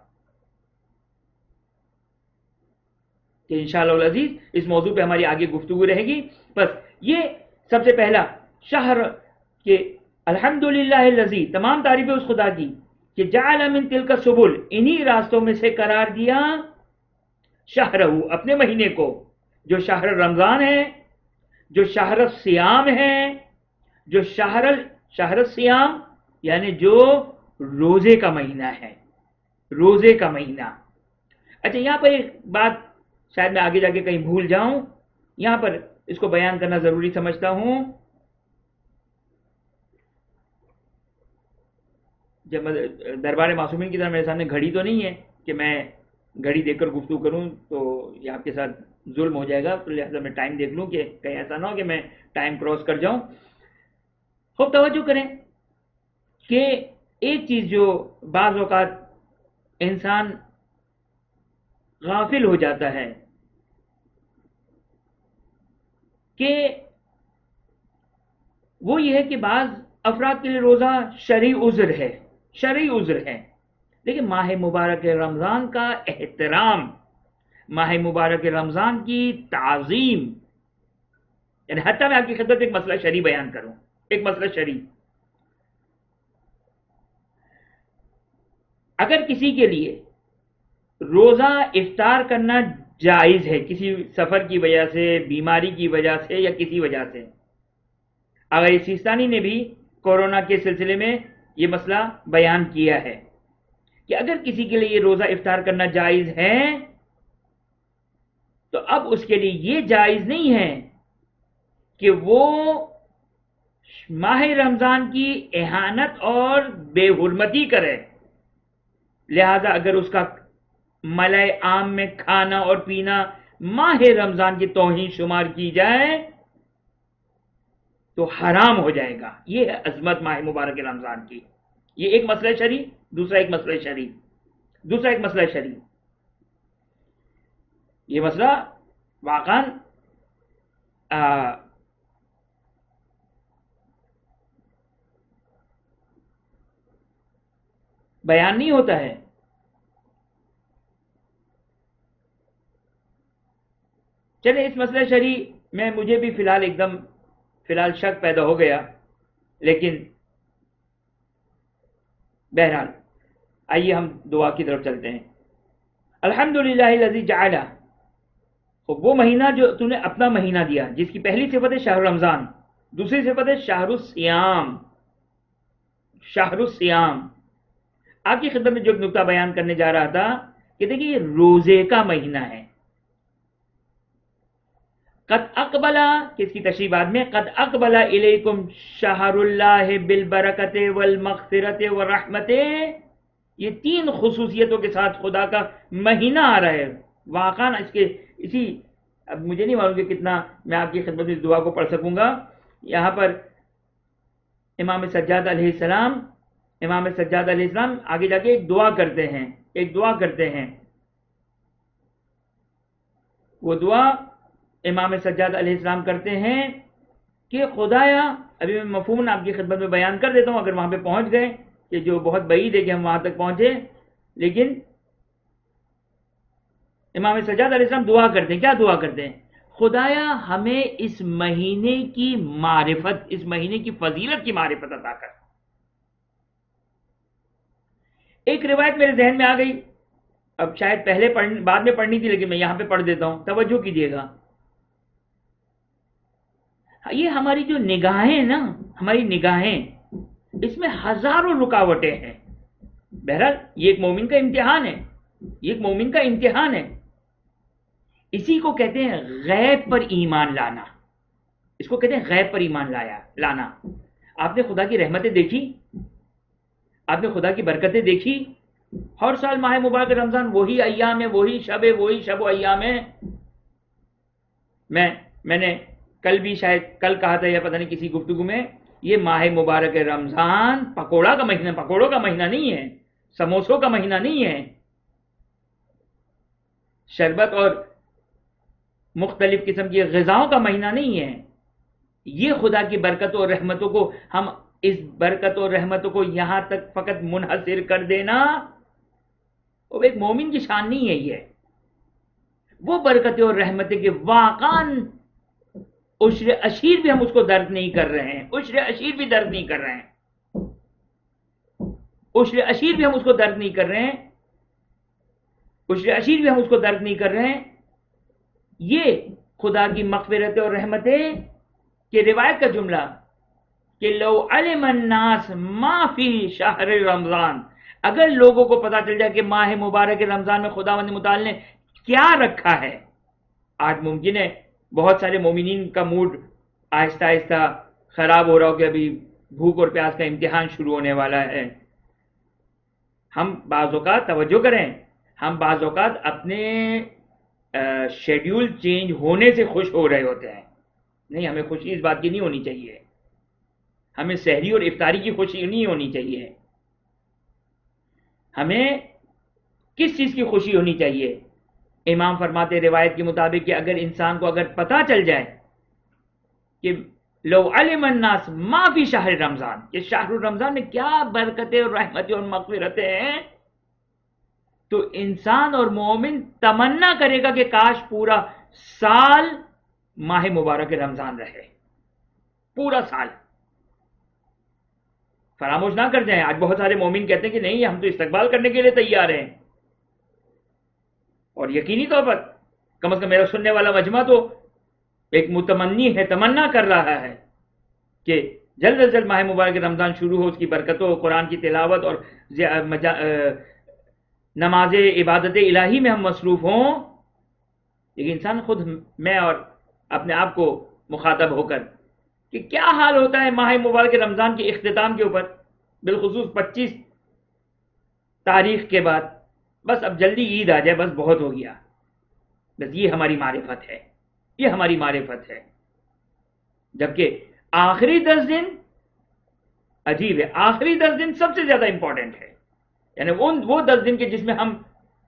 کہ انشاءاللہ العزیز اس موضوع پہ ہماری آگے گفتگو رہے گی۔ بس یہ سب سے پہلا شہر کہ الحمدللہ الذی، تمام تعریفیں اس خدا کی کہ جعل من تلک السبل، انہی راستوں میں سے قرار دیا شہرہ، اپنے مہینے کو، جو شہر رمضان ہے، جو شہر الصیام ہے، جو شہر الصیام یعنی جو روزے کا مہینہ ہے، روزے کا مہینہ۔ اچھا یہاں پر ایک بات شاید میں آگے جا کے کہیں بھول جاؤں، یہاں پر اس کو بیان کرنا ضروری سمجھتا ہوں۔ جب دربار معصومین کی طرح میرے سامنے گھڑی تو نہیں ہے کہ میں گھڑی دیکھ کر گفتگو کروں تو یہ آپ کے ساتھ ظلم ہو جائے گا، تو لہٰذا میں ٹائم دیکھ لوں کہ کہیں ایسا نہ ہو کہ میں ٹائم کراس کر جاؤں۔ خوب توجہ کریں کہ ایک چیز جو بعض اوقات انسان غافل ہو جاتا ہے کہ وہ یہ ہے کہ بعض افراد کے لیے روزہ شرعی عذر ہے، شرعی عذر ہے، لیکن ماہ مبارک رمضان کا احترام، ماہ مبارک رمضان کی تعظیم، یعنی حتیٰ میں آپ کی خدمت ایک مسئلہ شرعی بیان کروں، ایک مسئلہ شرعی۔ اگر کسی کے لیے روزہ افطار کرنا جائز ہے کسی سفر کی وجہ سے، بیماری کی وجہ سے یا کسی وجہ سے، اگر سیستانی نے بھی کورونا کے سلسلے میں یہ مسئلہ بیان کیا ہے کہ اگر کسی کے لیے یہ روزہ افطار کرنا جائز ہے تو اب اس کے لیے یہ جائز نہیں ہے کہ وہ ماہ رمضان کی اہانت اور بے حرمتی کرے، لہذا اگر اس کا ملائے عام میں کھانا اور پینا ماہ رمضان کی توہین شمار کی جائے تو حرام ہو جائے گا۔ یہ ہے عظمت ماہ مبارک رمضان کی۔ یہ ایک مسئلہ شرعی، دوسرا ایک مسئلہ شرعی، دوسرا ایک مسئلہ شرعی۔ یہ مسئلہ واقعاً بیان نہیں ہوتا ہے۔ چلے اس مسئلہ شرعی میں مجھے بھی فی الحال شک پیدا ہو گیا، لیکن بہرحال آئیے ہم دعا کی طرف چلتے ہیں۔ الحمدللہ الذی جعل، وہ مہینہ جو تو نے اپنا مہینہ دیا، جس کی پہلی صفت ہے شہر رمضان، دوسری صفت ہے شہر الصیام، شہر الصیام۔ آپ کی خدمت میں جو ایک نقطہ بیان کرنے جا رہا تھا کہ دیکھیں یہ روزے کا مہینہ ہے۔ قد اقبل، کہ اس کی تشریح بعد میں، قد اقبل الیکم شہر اللہ بالبرکت والمغفرت والرحمت، یہ تین خصوصیتوں کے ساتھ خدا کا مہینہ آ رہا ہے۔ واقعاً اب مجھے نہیں معلوم کہ کتنا میں آپ کی خدمت میں اس دعا کو پڑھ سکوں گا۔ یہاں پر امام سجاد علیہ السلام آگے جا کے ایک دعا کرتے ہیں، وہ دعا امام سجاد علیہ السلام کرتے ہیں کہ خدایا، ابھی میں مفہوم آپ کی خدمت میں بیان کر دیتا ہوں اگر وہاں پہ پہنچ گئے، کہ جو بہت بعید ہے کہ ہم وہاں تک پہنچے، لیکن امام سجاد علیہ السلام دعا کرتے ہیں، کیا دعا کرتے ہیں؟ خدایا ہمیں اس مہینے کی معرفت، اس مہینے کی فضیلت کی معرفت عطا کر۔ ایک روایت میرے ذہن میں آ گئی، اب شاید بعد میں پڑھنی تھی لیکن میں یہاں پہ پڑھ دیتا ہوں، توجہ کیجئے گا۔ یہ ہماری جو نگاہیں نا، ہماری نگاہیں، اس میں ہزاروں رکاوٹیں ہیں۔ بہرحال یہ ایک مومن کا امتحان ہے، یہ ایک مومن کا امتحان ہے۔ اسی کو کہتے ہیں غیب پر ایمان لانا، اس کو کہتے ہیں غیب پر ایمان لانا۔ آپ نے خدا کی رحمتیں دیکھی، آپ نے خدا کی برکتیں دیکھی، ہر سال ماہ مبارک رمضان وہی ایام ہے، وہی شب و ایام ہے۔ میں نے کل بھی شاید کل کہا تھا یا پتہ نہیں کسی گفتگو میں، یہ ماہ مبارک رمضان پکوڑوں کا مہینہ نہیں ہے، سموسوں کا مہینہ نہیں ہے، شربت اور مختلف قسم کی غذاؤں کا مہینہ نہیں ہے. یہ خدا کی برکتوں اور رحمتوں کو، ہم اس برکت اور رحمتوں کو یہاں تک فقط منحصر کر دینا، وہ ایک مومن کی شان نہیں ہے. یہ وہ برکتیں اور رحمتیں کہ واقعاً عشر عشیر بھی ہم اس کو درد نہیں کر رہے ہیں. عشر عشیر بھی درد نہیں کر رہے ہیں. عشر عشیر بھی ہم اس کو درد نہیں کر رہے ہیں. عشر عشیر بھی ہم اس کو درد نہیں کر رہے ہیں. یہ خدا کی مغفرت اور رحمتیں کہ روایت کا جملہ کہ لو علم الناس ما فی شہر رمضان، اگر لوگوں کو پتا چل جائے کہ ماہ مبارک رمضان میں خداوند متعال نے کیا رکھا ہے. آج ممکن ہے بہت سارے مومنین کا موڈ آہستہ آہستہ خراب ہو رہا ہو کہ ابھی بھوک اور پیاس کا امتحان شروع ہونے والا ہے. ہم بعض اوقات توجہ کریں، ہم بعض اوقات اپنے شیڈیول چینج ہونے سے خوش ہو رہے ہوتے ہیں. نہیں، ہمیں خوشی اس بات کی نہیں ہونی چاہیے. ہمیں سحری اور افطاری کی خوشی نہیں ہونی چاہیے. ہمیں کس چیز کی خوشی ہونی چاہیے؟ امام فرماتے روایت کے مطابق کہ اگر انسان کو اگر پتا چل جائے کہ لو علم الناس ما فی شہر رمضان، کہ شہر رمضان میں کیا برکتیں اور رحمتیں اور مغفرتیں ہیں، تو انسان اور مومن تمنا کرے گا کہ کاش پورا سال ماہ مبارک رمضان رہے. پورا سال. فراموش نہ کر جائیں، آج بہت سارے مومن کہتے ہیں کہ نہیں ہم تو استقبال کرنے کے لیے تیار ہیں، اور یقینی طور پر کم از کم میرا سننے والا مجمع تو ایک متمنی ہے، تمنا کر رہا ہے کہ جلد از جلد ماہ مبارک رمضان شروع ہو، اس کی برکتوں، قرآن کی تلاوت اور نماز عبادت الہی میں ہم مصروف ہوں. لیکن انسان خود، میں اور اپنے آپ کو مخاطب ہو کر، کہ کیا حال ہوتا ہے ماہ مبارک رمضان کے اختتام کے اوپر، بالخصوص 25 تاریخ کے بعد. بس اب جلدی عید آ جائے، بس بہت ہو گیا. بس یہ ہماری معرفت ہے، یہ ہماری معرفت ہے. جبکہ آخری 10 دن عجیب ہے. آخری 10 دن سب سے زیادہ امپورٹنٹ ہے. یعنی وہ 10 دن کے جس میں ہم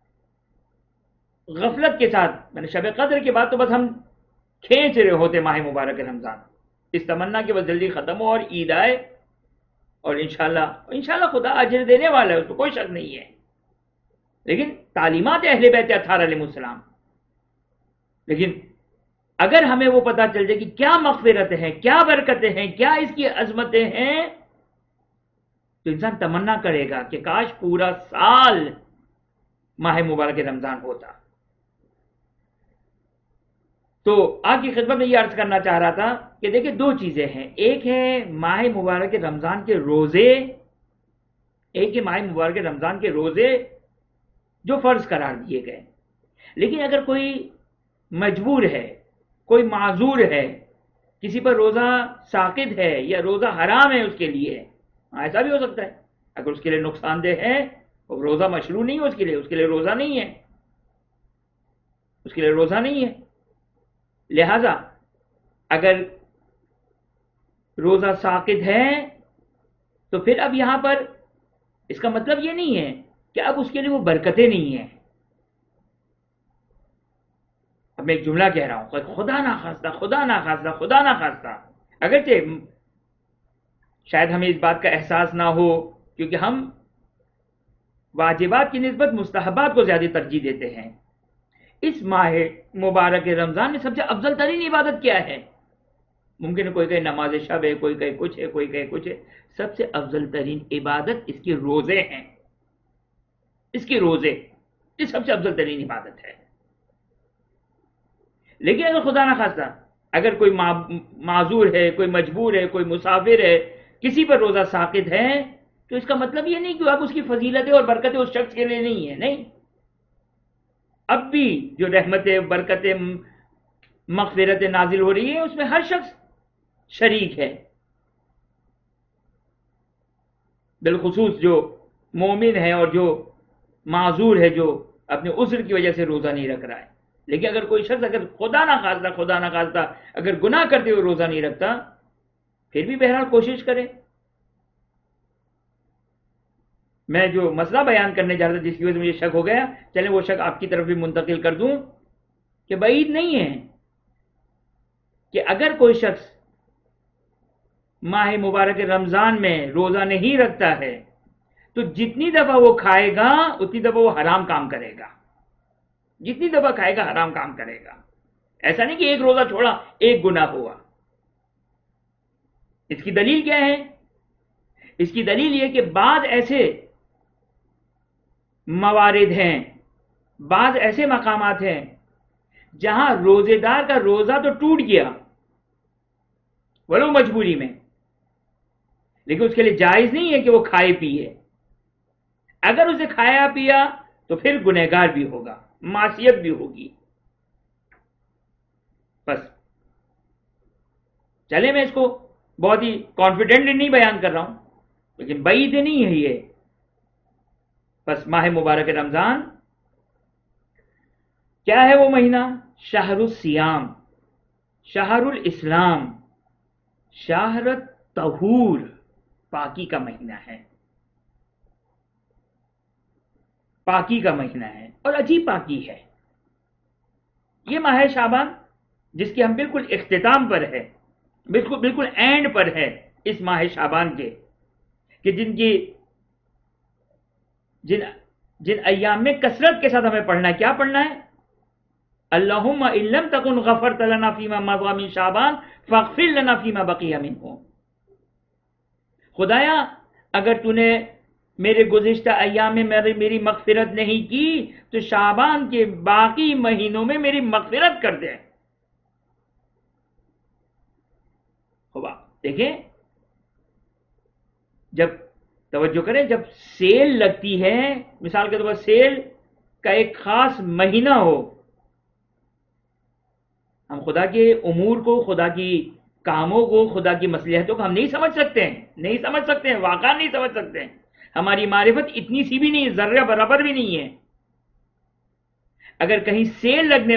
غفلت کے ساتھ، یعنی شب قدر کے بعد تو بس ہم کھینچ رہے ہوتے ماہ مبارک رمضان، اس تمنا کہ بس جلدی ختم ہو اور عید آئے، اور انشاءاللہ خدا اجر دینے والا ہے، اس کو کوئی شک نہیں ہے. لیکن تعلیمات اہل بیت اطہار علیہ السلام. لیکن اگر ہمیں وہ پتہ چل جائے کہ کیا مغفرتیں ہیں، کیا برکتیں ہیں، کیا اس کی عظمتیں ہیں، تو انسان تمنا کرے گا کہ کاش پورا سال ماہ مبارک رمضان ہوتا. تو آپ کی خدمت میں یہ عرض کرنا چاہ رہا تھا کہ دیکھیں 2 چیزیں ہیں. ایک ہے ماہ مبارک رمضان کے روزے، ایک ہے ماہ مبارک رمضان کے روزے جو فرض قرار دیے گئے. لیکن اگر کوئی مجبور ہے، کوئی معذور ہے، کسی پر روزہ ساقط ہے یا روزہ حرام ہے اس کے لیے، ایسا بھی ہو سکتا ہے. اگر اس کے لیے نقصان دہ ہے، روزہ مشروع نہیں ہے اس کے لیے روزہ نہیں ہے، اس کے لیے روزہ نہیں ہے. لہذا اگر روزہ ساقط ہے تو پھر اب یہاں پر اس کا مطلب یہ نہیں ہے کہ اب اس کے لیے وہ برکتیں نہیں ہیں. اب میں ایک جملہ کہہ رہا ہوں، خدا نخواستہ، خدا نخواستہ، خدا نخواستہ، اگرچہ شاید ہمیں اس بات کا احساس نہ ہو کیونکہ ہم واجبات کی نسبت مستحبات کو زیادہ ترجیح دیتے ہیں. اس ماہ مبارک رمضان میں سب سے افضل ترین عبادت کیا ہے؟ ممکن ہے کوئی کہے نماز شب ہے، کوئی کہے کچھ ہے، کوئی کہے کچھ ہے. سب سے افضل ترین عبادت اس کے روزے ہیں. اس کے روزے یہ سب سے افضل ترین عبادت ہے. لیکن اگر خدا نخواستہ اگر کوئی معذور ہے، کوئی مجبور ہے، کوئی مسافر ہے، کسی پر روزہ ساقط ہے، تو اس کا مطلب یہ نہیں کہ اب اس کی فضیلتیں اور برکتیں اس شخص کے لیے نہیں ہیں. نہیں، اب بھی جو رحمتیں، برکتیں، مغفرتیں نازل ہو رہی ہیں اس میں ہر شخص شریک ہے، بالخصوص جو مومن ہے اور جو معذور ہے، جو اپنے عذر کی وجہ سے روزہ نہیں رکھ رہا ہے. لیکن اگر کوئی شخص اگر خدا نخواستہ اگر گناہ کرتے ہوئے روزہ نہیں رکھتا، پھر بھی بہرحال کوشش کرے. میں جو مسئلہ بیان کرنے جا رہا تھا جس کی وجہ سے مجھے شک ہو گیا، چلیں وہ شک آپ کی طرف بھی منتقل کر دوں کہ بعید نہیں ہے کہ اگر کوئی شخص ماہ مبارک رمضان میں روزہ نہیں رکھتا ہے تو جتنی دفعہ وہ کھائے گا اتنی دفعہ وہ حرام کام کرے گا، جتنی دفعہ کھائے گا حرام کام کرے گا. ایسا نہیں کہ ایک روزہ چھوڑا ایک گناہ ہوا. اس کی دلیل کیا ہے؟ اس کی دلیل یہ کہ بعض ایسے موارد ہیں، بعض ایسے مقامات ہیں جہاں روزے دار کا روزہ تو ٹوٹ گیا ولو مجبوری میں، لیکن اس کے لیے جائز نہیں ہے کہ وہ کھائے پیے. اگر اسے کھایا پیا تو پھر گنہگار بھی ہوگا، معصیت بھی ہوگی. بس چلے میں اس کو بہت ہی کانفیڈنٹلی نہیں بیان کر رہا ہوں، لیکن بعید نہیں ہے یہ. بس ماہ مبارک رمضان کیا ہے؟ وہ مہینہ شہر الصیام، شہر الاسلام، شہر طہور، پاکی کا مہینہ ہے، پاکی کا مہینہ ہے اور عجیب پاکی ہے. یہ ماہ شعبان جس کے ہم بالکل اختتام پر ہے، بالکل اینڈ پر ہے اس ماہ شعبان کے، کہ جن ایام میں کثرت کے ساتھ ہمیں پڑھنا ہے. کیا پڑھنا ہے؟ اللہم ان لم تکن غفرت لنا فیما مضی من شعبان فاغفر لنا فیما بقی منہ. خدایا اگر تو نے میرے گزشتہ ایام میں میری مغفرت نہیں کی تو شعبان کے باقی مہینوں میں میری مغفرت کر دے. دیکھیں، جب توجہ کریں، جب سیل لگتی ہے، مثال کے طور پر سیل کا ایک خاص مہینہ ہو، ہم خدا کے امور کو، خدا کی کاموں کو، خدا کی مصلحتوں کو ہم نہیں سمجھ سکتے ہیں، واقعا نہیں سمجھ سکتے ہیں. ہماری معرفت اتنی سی بھی نہیں، ذرہ برابر بھی نہیں ہے. اگر کہیں سیل لگنے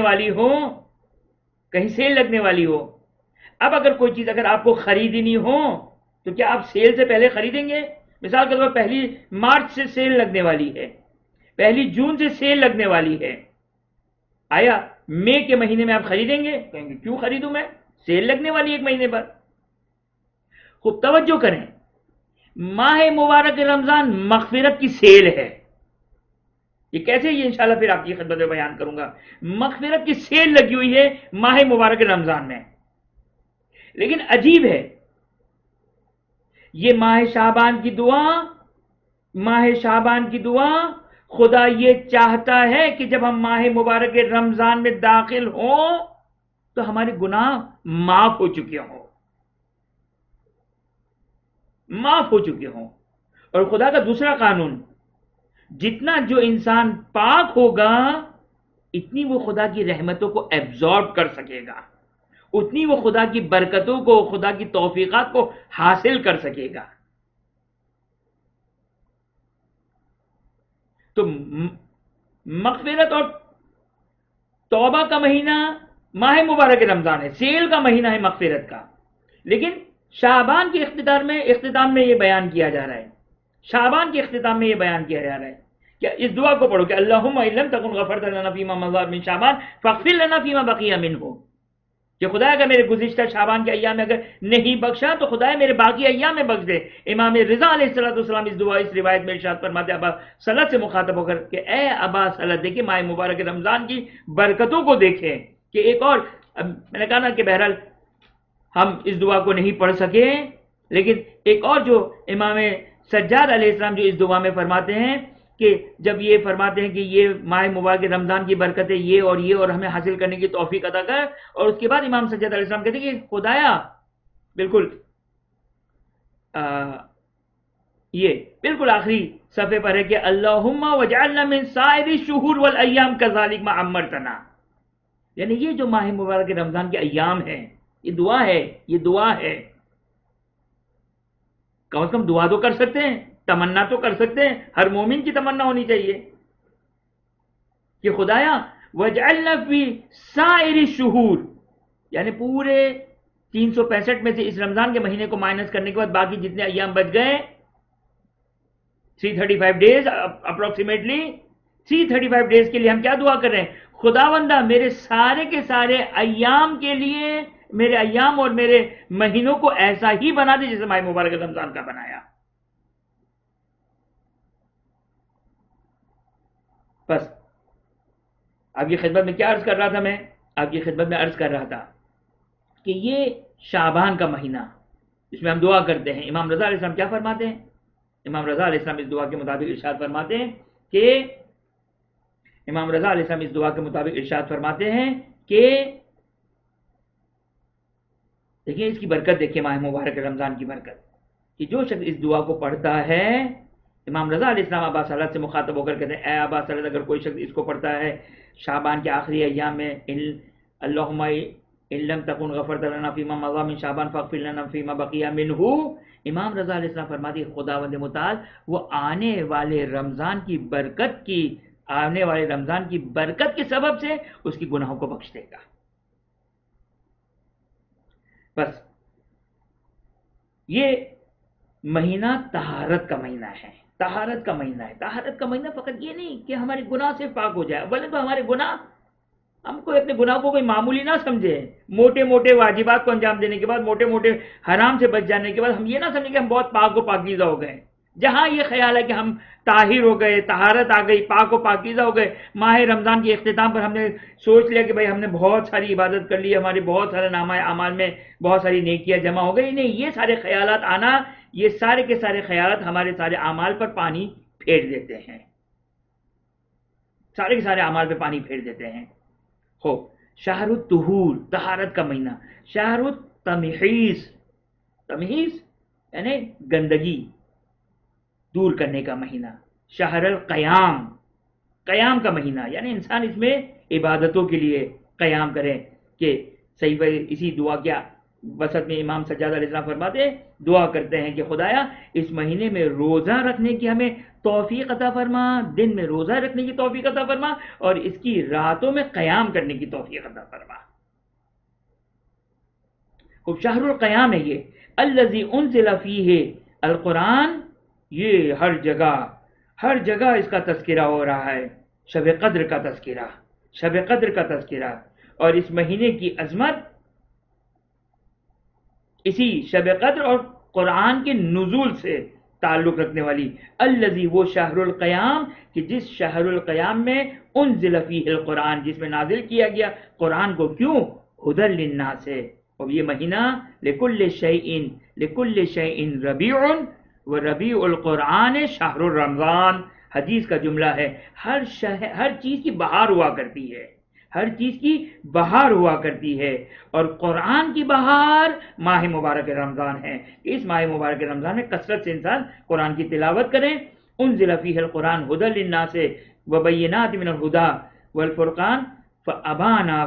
والی ہو، اب اگر کوئی چیز اگر آپ کو خریدنی ہو تو کیا آپ سیل سے پہلے خریدیں گے؟ مثال کے طور پر 1 مارچ سے سیل لگنے والی ہے، 1 جون سے سیل لگنے والی ہے، آیا مئی کے مہینے میں آپ خریدیں گے؟ کہیں گے کیوں خریدوں میں، سیل لگنے والی ایک مہینے پر. خوب توجہ کریں، ماہ مبارک رمضان مغفرت کی سیل ہے. یہ کیسے؟ یہ انشاءاللہ پھر آپ کی خدمت میں بیان کروں گا. مغفرت کی سیل لگی ہوئی ہے ماہ مبارک رمضان میں. لیکن عجیب ہے، یہ ماہ شعبان کی دعا خدا یہ چاہتا ہے کہ جب ہم ماہ مبارک رمضان میں داخل ہوں تو ہمارے گناہ معاف ہو چکے ہوں. اور خدا کا دوسرا قانون، جتنا جو انسان پاک ہوگا اتنی وہ خدا کی رحمتوں کو ایبزارب کر سکے گا، اتنی وہ خدا کی برکتوں کو، خدا کی توفیقات کو حاصل کر سکے گا. تو مغفرت اور توبہ کا مہینہ ماہ مبارک رمضان ہے، سیل کا مہینہ ہے مغفرت کا. لیکن شعبان کے اختتام میں یہ بیان کیا جا رہا ہے، کہ اس دعا کو پڑھو کہ اللہم ان لم تکن غفرت لنا فیما مضی من شعبان فاغفر لنا فیما بقی منہ، کہ خدا اگر میرے گزشتہ شعبان کے ایام میں اگر نہیں بخشا تو خدا میرے باقی ایام میں بخش دے. امام رضا علیہ السلام اس روایت میں ارشاد فرماتے ابا صلت سے مخاطب ہو کر کہ اے ابا صلت، دیکھیں ماہ مبارک رمضان کی برکتوں کو دیکھیں. کہ ایک اور میں نے کہا نا کہ بہرحال ہم اس دعا کو نہیں پڑھ سکے، لیکن ایک اور جو امام سجاد علیہ السلام جو اس دعا میں فرماتے ہیں کہ جب یہ فرماتے ہیں کہ یہ ماہ مبارک رمضان کی برکتیں یہ اور ہمیں حاصل کرنے کی توفیق عطا کر، اور اس کے بعد امام سجاد علیہ السلام کہتے ہیں کہ خدایا بالکل آخری صفحے پر ہے کہ اللہم وجعلنا من سائر الشہور والایام کذالک ما امرتنا، یعنی یہ جو ماہ مبارک رمضان کے ایام ہیں، یہ دعا ہے. کم از کم دعا تو کر سکتے ہیں، تمنا تو کر سکتے ہیں، ہر مومن کی تمنا ہونی چاہیے کہ خدایا وجعلنا فی سائر الشہور، یعنی پورے 365 میں سے اس رمضان کے مہینے کو مائنس کرنے کے بعد باقی جتنے ایام بچ گئے 335 ڈیز اپروکسیمیٹلی 335 ڈیز کے لیے ہم کیا دعا کر رہے ہیں؟ خداوندہ میرے سارے کے سارے ایام کے لیے، میرے ایام اور میرے مہینوں کو ایسا ہی بنا دے جیسے ماہ مبارک رمضان کا بنایا. بس آپ کی خدمت میں کیا عرض کر رہا تھا؟ میں آپ کی خدمت میں عرض کر رہا تھا کہ یہ شعبان کا مہینہ اس میں ہم دعا کرتے ہیں. امام رضا علیہ السلام کیا فرماتے ہیں؟ امام رضا علیہ السلام اس دعا کے مطابق ارشاد فرماتے ہیں کہ امام رضا علیہ السلام اس دعا کے مطابق ارشاد فرماتے ہیں کہ دیکھیں اس کی برکت، دیکھیں ماہ مبارک رمضان کی برکت، کہ جو شخص اس دعا کو پڑھتا ہے، امام رضا علیہ السلام ابا صلت سے مخاطب ہو کر کہتے ہیں اے ابا صلت، اگر کوئی شخص اس کو پڑھتا ہے شعبان کے آخری ایام میں، اللہم ان لم تکن غفرت لنا فیما مضی من شعبان فاغفر لنا فیما بقی منہ، امام رضا علیہ السلام فرماتے ہیں خداوند متعال وہ آنے والے رمضان کی برکت کے سبب سے اس کی گناہوں کو بخش دے گا. بس یہ مہینہ طہارت کا مہینہ ہے، طہارت کا مہینہ ہے. طہارت کا مہینہ فقط یہ نہیں کہ ہمارے گناہ سے پاک ہو جائے، بلکہ ہمارے گناہ، ہم کو اپنے گناہ کو کوئی معمولی نہ سمجھے. موٹے موٹے واجبات کو انجام دینے کے بعد، موٹے موٹے حرام سے بچ جانے کے بعد ہم یہ نہ سمجھیں کہ ہم بہت پاک و پاکیزہ ہو گئے. جہاں یہ خیال ہے کہ ہم طاہر ہو گئے، طہارت آ گئی، پاک و پاکیزہ ہو گئے، ماہ رمضان کے اختتام پر ہم نے سوچ لیا کہ بھائی ہم نے بہت ساری عبادت کر لی، ہمارے بہت سارے نامہ اعمال میں بہت ساری نیکیاں جمع ہو گئی. نہیں، یہ سارے خیالات آنا، یہ سارے کے سارے خیالات ہمارے سارے اعمال پر پانی پھیر دیتے ہیں، سارے کے سارے اعمال پہ پانی پھیر دیتے ہیں. ہو شہر الطہور، طہارت کا مہینہ. شہر التمحیص، تمحیص یعنی گندگی دور کرنے کا مہینہ. شہر القیام، قیام کا مہینہ یعنی انسان اس میں عبادتوں کے لیے قیام کرے. کہ صحیح اسی دعا کیا وسط میں امام سجاد علیہ السلام فرماتے ہیں، دعا کرتے ہیں کہ خدایا اس مہینے میں روزہ رکھنے کی ہمیں توفیق عطا فرما، دن میں روزہ رکھنے کی توفیق عطا فرما، اور اس کی راتوں میں قیام کرنے کی توفیق عطا فرما. خوب شہر القیام ہے یہ، الذی انزل فیہ القرآن، یہ ہر جگہ اس کا تذکرہ ہو رہا ہے. شب قدر کا تذکرہ، شب قدر کا تذکرہ، اور اس مہینے کی عظمت اسی شب قدر اور قرآن کے نزول سے تعلق رکھنے والی. الذی، وہ شہر القیام کہ جس شہر القیام میں انزل فیہ القرآن، جس میں نازل کیا گیا قرآن کو. کیوں؟ ھدی للناس، اور یہ مہینہ لکل شیء ربیع وربیع القرآن شہر الرمضان، حدیث کا جملہ ہے. ہر چیز کی بہار ہوا کرتی ہے، ہر چیز کی بہار ہوا کرتی ہے، اور قرآن کی بہار ماہ مبارک رمضان ہے. اس ماہ مبارک رمضان میں کثرت سے انسان قرآن کی تلاوت کریں. انزل فیہ القرآن ھدی للناس وبینات من الہدی والفرقان فابانا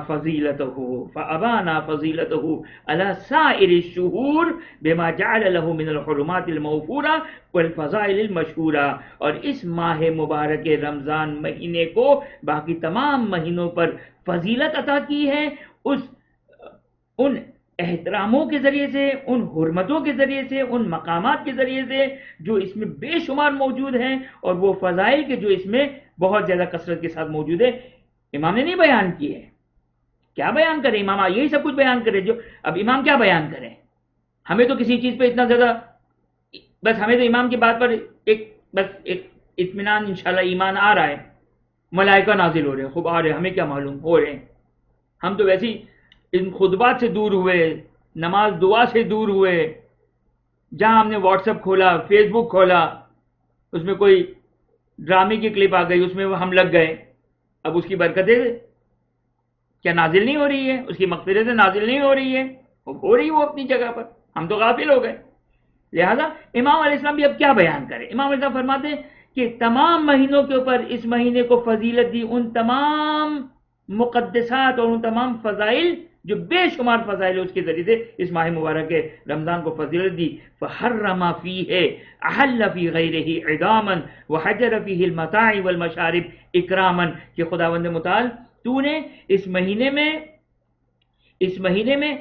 فضیلتہ علی سائر الشہور بما جعل له من الحرمات المغفورہ والفضائل المشہورہ. اور اس ماہ مبارک رمضان مہینے کو باقی تمام مہینوں پر فضیلت عطا کی ہے، ان احتراموں کے ذریعے سے، ان حرمتوں کے ذریعے سے، ان مقامات کے ذریعے سے جو اس میں بے شمار موجود ہیں، اور وہ فضائل کے جو اس میں بہت زیادہ کثرت کے ساتھ موجود ہے. امام نے نہیں بیان کیے. کیا بیان کرے امام؟ یہی سب کچھ بیان کرے. جو اب امام کیا بیان کریں؟ ہمیں تو کسی چیز پہ اتنا زیادہ، بس ہمیں تو امام کی بات پر ایک اطمینان انشاءاللہ ایمان آ رہا ہے. ملائکہ نازل ہو رہے ہیں، خوب آ رہے ہیں، ہمیں کیا معلوم ہو رہے ہیں. ہم تو ویسی ان خطبات سے دور ہوئے، نماز دعا سے دور ہوئے. جہاں ہم نے واٹس ایپ کھولا، فیس بک کھولا، اس میں کوئی ڈرامے کی کلپ آ گئی، اس میں ہم لگ گئے. اب اس کی برکتیں کیا نازل نہیں ہو رہی ہے؟ اس کی مغفرتیں نازل نہیں ہو رہی ہے؟ ہو رہی وہ اپنی جگہ پر، ہم تو غافل ہو گئے. لہذا امام علیہ السلام بھی اب کیا بیان کرے؟ امام علیہ السلام فرماتے ہیں کہ تمام مہینوں کے اوپر اس مہینے کو فضیلت دی، ان تمام مقدسات اور ان تمام فضائل جو بے شمار فضائل اس کے ذریعے سے اس ماہ مبارک رمضان کو فضیلت دی. فحرم فیہ احل فی غیرہ عداما وحجر فیہ المتاع والمشارب اکراما، کہ خداوند متعال تو نے اس مہینے میں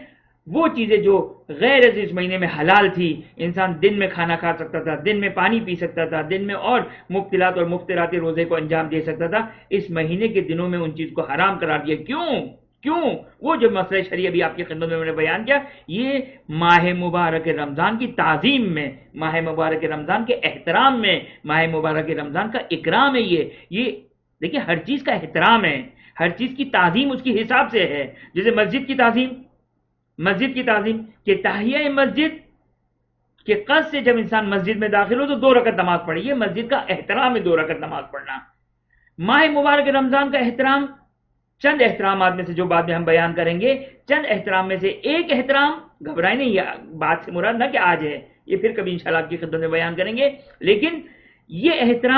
وہ چیزیں جو غیر از اس مہینے میں حلال تھی، انسان دن میں کھانا کھا سکتا تھا، دن میں پانی پی سکتا تھا، دن میں اور مبتلات اور مفترات روزے کو انجام دے سکتا تھا، اس مہینے کے دنوں میں ان چیز کو حرام قرار دیا۔ کیوں؟ وہ جو مسئلہ شرعی ابھی آپ کی خدمت میں نے بیان کیا، یہ ماہ مبارک رمضان کی تعظیم میں، ماہ مبارک رمضان کے احترام میں، ماہ مبارک رمضان کا اکرام ہے۔ یہ دیکھیں، ہر چیز کا احترام ہے، ہر چیز کی تعظیم اس کی حساب سے ہے۔ جیسے مسجد کی تعظیم کہ تحیہ مسجد کے قصد سے جب انسان مسجد میں داخل ہو تو 2 رکعت نماز پڑھے، یہ مسجد کا احترام ہے، 2 رکعت نماز پڑھنا۔ ماہ مبارک رمضان کا احترام، چند احترامات میں سے جو بعد میں ہم بیان کریں گے، چند احترام میں سے ایک احترام، گھبرائیں نہیں، یہ بات سے مراد نہ کہ آج ہے، یہ پھر کبھی انشاءاللہ آپ کی خدمت میں بیان کریں گے، لیکن یہ